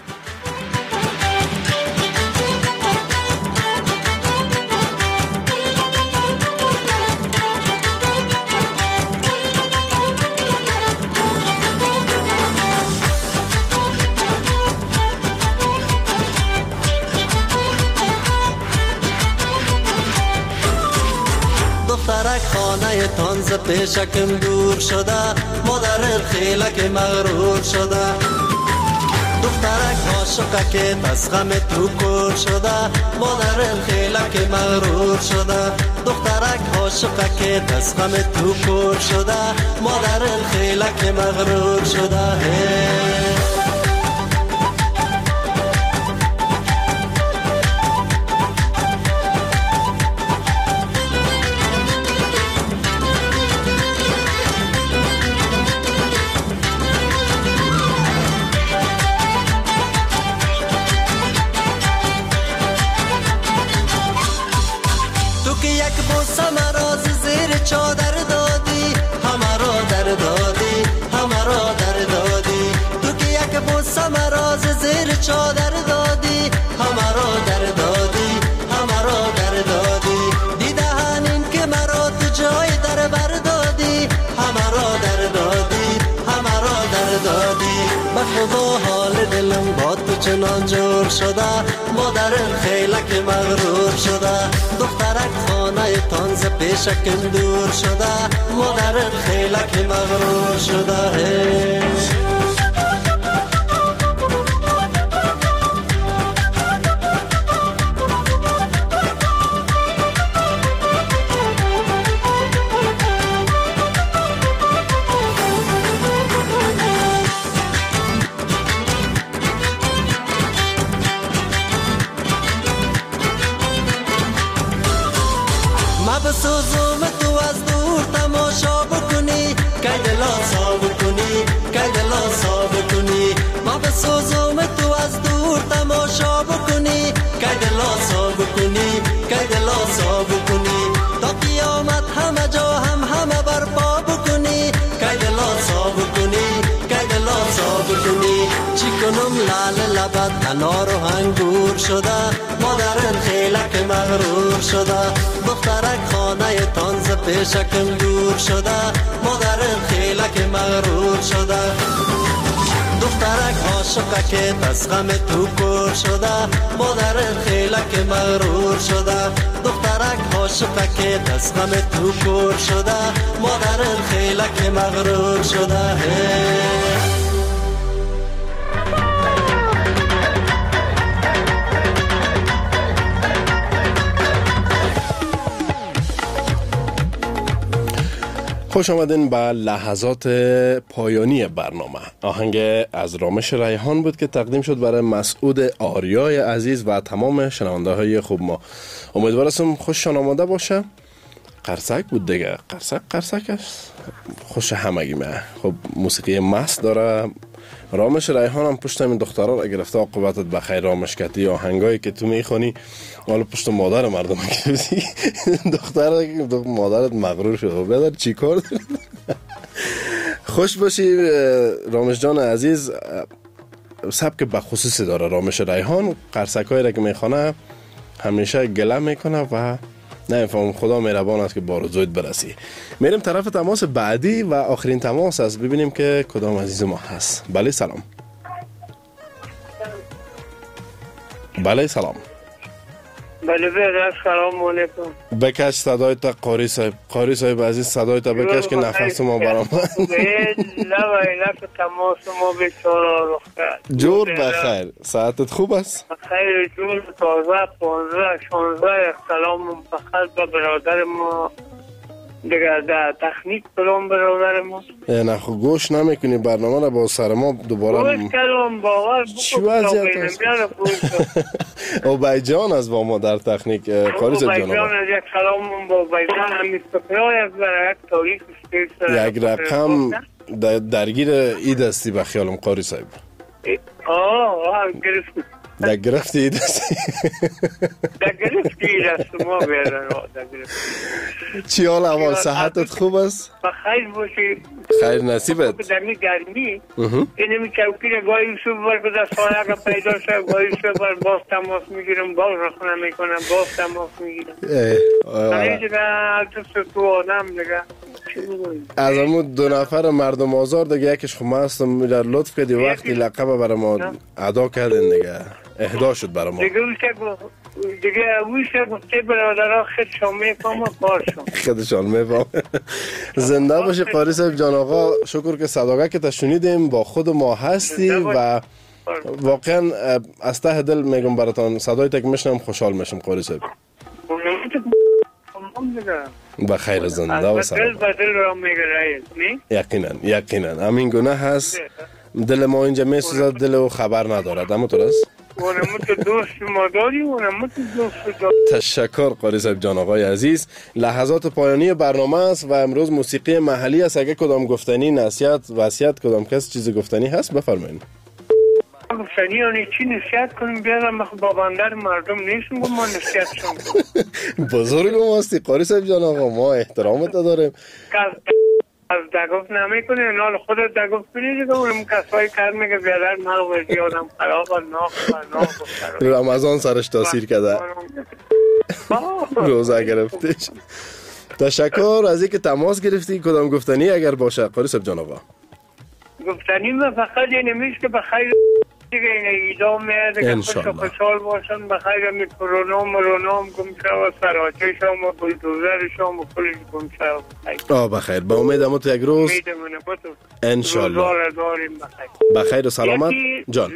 خانه تانز پیشکم دور شده، مادر خیلک مغرور شده. دخترک عاشقه که از غم تو کور شده، مادر خیلک مغرور شده. دخترک عاشقه که از غم تو کور شده، مادر خیلک مغرور شده. چادر دادی همه را در دادی، همه را در دادی. تو که یک بوسه مراز زیر چادر دادی، همه را در دادی، همه را در دادی. دیده هنین که مرا تو جای در بر دادی، همه را در دادی، همه را در دادی. به خدا حال دلم با تو چنان جور شده، مادر خیلک مغرور شده. دخترک خانه تانز پیشکم دور شده، مادر خیلک مغرور شده. بسوزم تو از دور تماشا بکنی، که دلا صاحب کنی، که دلا صاحب کنی. ما بسوزم تو از دور تماشا بکنی، که دلا صاحب کنی، که دلا صاحب کنی. تا قیامت همه جا هم همه برپا بکنی، که دلا صاحب کنی، که دلا صاحب کنی. چی کنم لال لبت انار و انگور شده، مادر خیلک مغرور شده. دخترک خانه تانز پیشکم دور شده، مادر خیلک مغرور شده. دخترک عاشقه که از غم تو کور شده، مادر خیلک مغرور شده. دخترک عاشقه که از غم تو کور شده، مادر خیلک مغرور شده. خوش آمدین به لحظات پایانی برنامه. آهنگ از رامش ریحان بود که تقدیم شد برای مسعود آریای عزیز و تمام شنونده های خوب ما. امیدوار هستم خوششان آمده باشه. قرصک بود دیگه، قرصک قرصک است، خوش همگی مه. خب موسیقی مست داره. رامش ریحان هم پشت این دخترها را گرفته. عاقبتت بخیر رامش کتی. آهنگایی که تو میخونی حالا پشت مادر مردم گرفتی. دختر مادرت مغرور شد. بدر چی کار داری؟ خوش باشی رامش جان عزیز. سبک بخصوصی داره رامش ریحان. قرصکایی را که میخونه همیشه گله میکنه و نه فهم خدا مهربان است که بارزویت برسی. میریم طرف تماس بعدی و آخرین تماس است. ببینیم که کدام عزیز ما هست. بله سلام. بله سلام. بله بله سلام علیکم. بکش صدای تا قاری صاحب. قاری صاحب عزیز صدای تا بکش که نفس ما برام. لا اینا که تماس ما بیچاره رخ کرد. جور بخیر. ساعتت خوب است؟ خیر جور تازه پانزده شانزده سلام فقط به برادر ما دیگه در تخنیک پلان برادر ما نه خب گوش نمیکنی برنامه را با سر ما دوباره گوش کلام باور چی وضعیت است؟ اوبایجان از با ما در تخنیک قاری صاحب جان. اوبایجان از یک سلام با اوبایجان هم استقرار از برای یک تاریخ یک رقم درگیر اید استی به خیالم قاری صاحب. آه آه گرفت در گرفت اید استی در گرفت اید است ما بیادن چی حال اول صحتت خوب است؟ بخیر باشی خیر نصیبت در می گرمی اینمی چوکی را گاهی صبح بر کده ساله که پیدا شد گاهی صبح بر باز تماس میگیرم باز رخونه میکنم باز تماس میگیرم من دیگه البته تو آدم دیگه از همون دو نفر مردم آزار دیگه یکیش خب ما هستم میدر لطف کردی وقتی لقب برای ما ادا کردن دیگه اهدا شد برای ما دیگه اوشه دیگه اوشه گفته برادرها خودشان میفهم و کارشان خودشان میفهم. زنده باشی قاری صاحب جان آقا. شکر که صداقه که تشنیدیم با خود ما هستی و واقعا از ته دل میگم براتان صدای تک میشنم خوشحال میشم قاری صاحب. بخیر زنده و سلام. یقینا یقینا همین گونه هست. دل ما اینجا میسوزد دل او خبر ندارد. اما تو است اونمو تو دوست ما داری اونمو تو دوست داری. تشکر قاری صاحب جان آقای عزیز. لحظات پایانی برنامه است و امروز موسیقی محلی است. اگه کدام گفتنی نصیحت وصیت کدام کس چیز گفتنی هست بفرمایید. گفتنی یعنی چی نصیحت کنیم بیارم با بندر مردم نیستم ما نصیحت شم بزرگ ما هستی قاری صاحب جان آقا ما احترامت داریم. از دگفت نمی کنی نال خودت دگفت کنی دیگه اونم کسایی کرد میگه بیادر مرو زیادم خراب و ناخ و ناخ رمضان سرش تاثیر کرده روزه گرفتش. تشکر از اینکه تماس گرفتی. کدام گفتنی اگر باشه قاری صاحب جان آقا؟ گفتنی من فقط اینه میشه که بخیر دیگه اینه ایدا میاد دیگه خوش و خوشحال باشن بخیر می کرونا مرونام گم شو سراچه شو و بلدوزر شو و کلش گم شو. آه بخیر با امید امو تو یک روز انشالله بخیر و سلامت جان.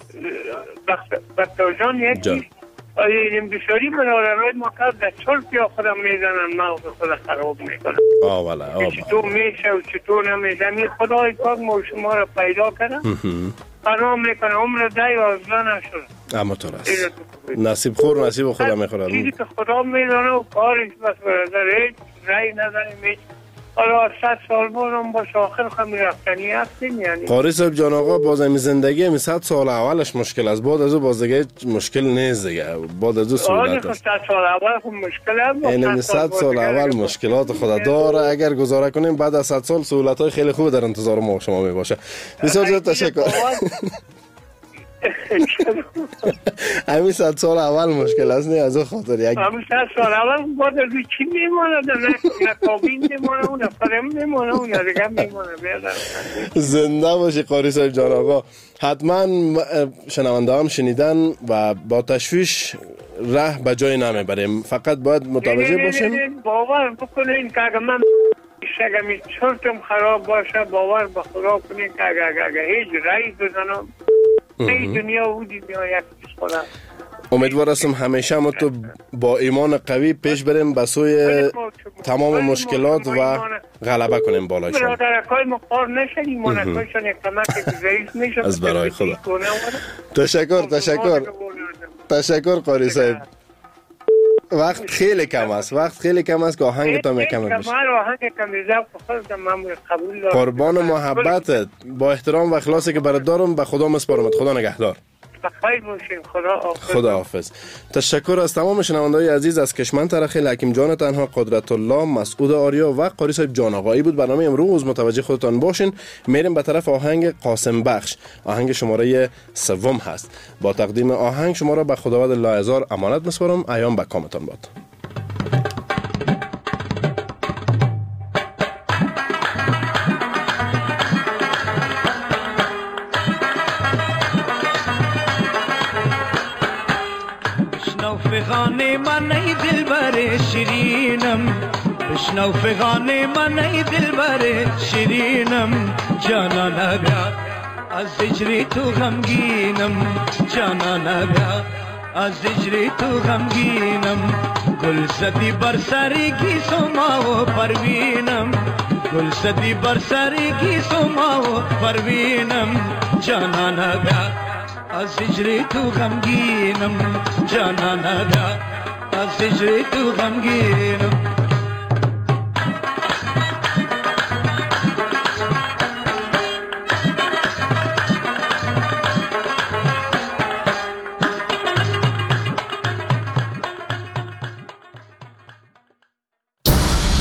بختو جان یکی این بسیاری برادرهای ما کرد در چول پیا خودم میزنن مغز خود خراب میکنن. آه والا آه چطور میشه و چطور نمیشه می خدای پاک ما شما را پیدا کردم فرام میکنه عمر ده یازده نشد. اما تو راست نصیب خور نصیب خدا میخورد. چیزی که خدا میدانه و کارش بس برادر هیچ رای نداریم هیچ حالا صد سال بودم باش آخر خمی رفتنی هستیم یعنی. قاری صاحب جان آقا باز همی زندگی همی صد سال اولش مشکل است بعد از او باز دیگه مشکل نیست دیگه بعد از او سهولت است. صد سال اول خب مشکل است. این صد سال اول مشکلات خدا داره اگر گزاره کنیم بعد از صد سال سهولت های خیلی خوب در انتظار ما شما می باشه. بسیار زیاد تشکر. همین صد سال اول مشکل است نه از خاطر یک همین صد سال اول بعد از چی میمونه نه کابین میمونه اون فرم میمونه اون دیگه میمونه. زنده باشی قاری صاحب جان آقا. حتما شنونده هم شنیدن و با تشویش ره به جای نمیبریم فقط باید متوجه باشیم. باور بکنین که اگه من شگمی چرتم خراب باشه باور به خدا کنین که اگه هیچ رای بزنم این دنیا و دنیا یک خدا. امیدوار هستم همیشه ما تو با ایمان قوی پیش بریم به سوی تمام مشکلات و غلبه کنیم بالایشان. برادرکای ما قار نشد ایمانکایشان یک کمک ضعیف میشه. از برای خدا تشکر تشکر تشکر قاری صاحب. وقت خیلی کم است وقت خیلی کم است که آهنگ تا میکمه بشه. قربان محبتت با احترام و اخلاصی که برات دارم به خدا مسپارمت. خدا نگهدار. بخیر باشین. خدا حافظ. خدا حافظ. تشکر از تمام شنونده‌های عزیز از کشمن ترخیل حکیم جان تنها قدرت الله مسعود آریا و قاری صاحب جان آقایی بود. برنامه امروز متوجه خودتان باشین میریم به طرف آهنگ قاسم بخش. آهنگ شماره سوم هست. با تقدیم آهنگ شما را به خداوند لاهزار امانت می‌سپارم. ایام به کامتان باد. فغان من ای دلبر شیرینم بشنو فغان من ای دلبر شیرینم جانا نبیا از هجری تو غمگینم جانا نبیا از هجر تو غمگینم گل سدی بر سری کی سما و پروینم گل سدی بر سری کی سما و پروینم جانانا بیا از هجر تو غمگینم جانانا بیا از هجر تو غمگینم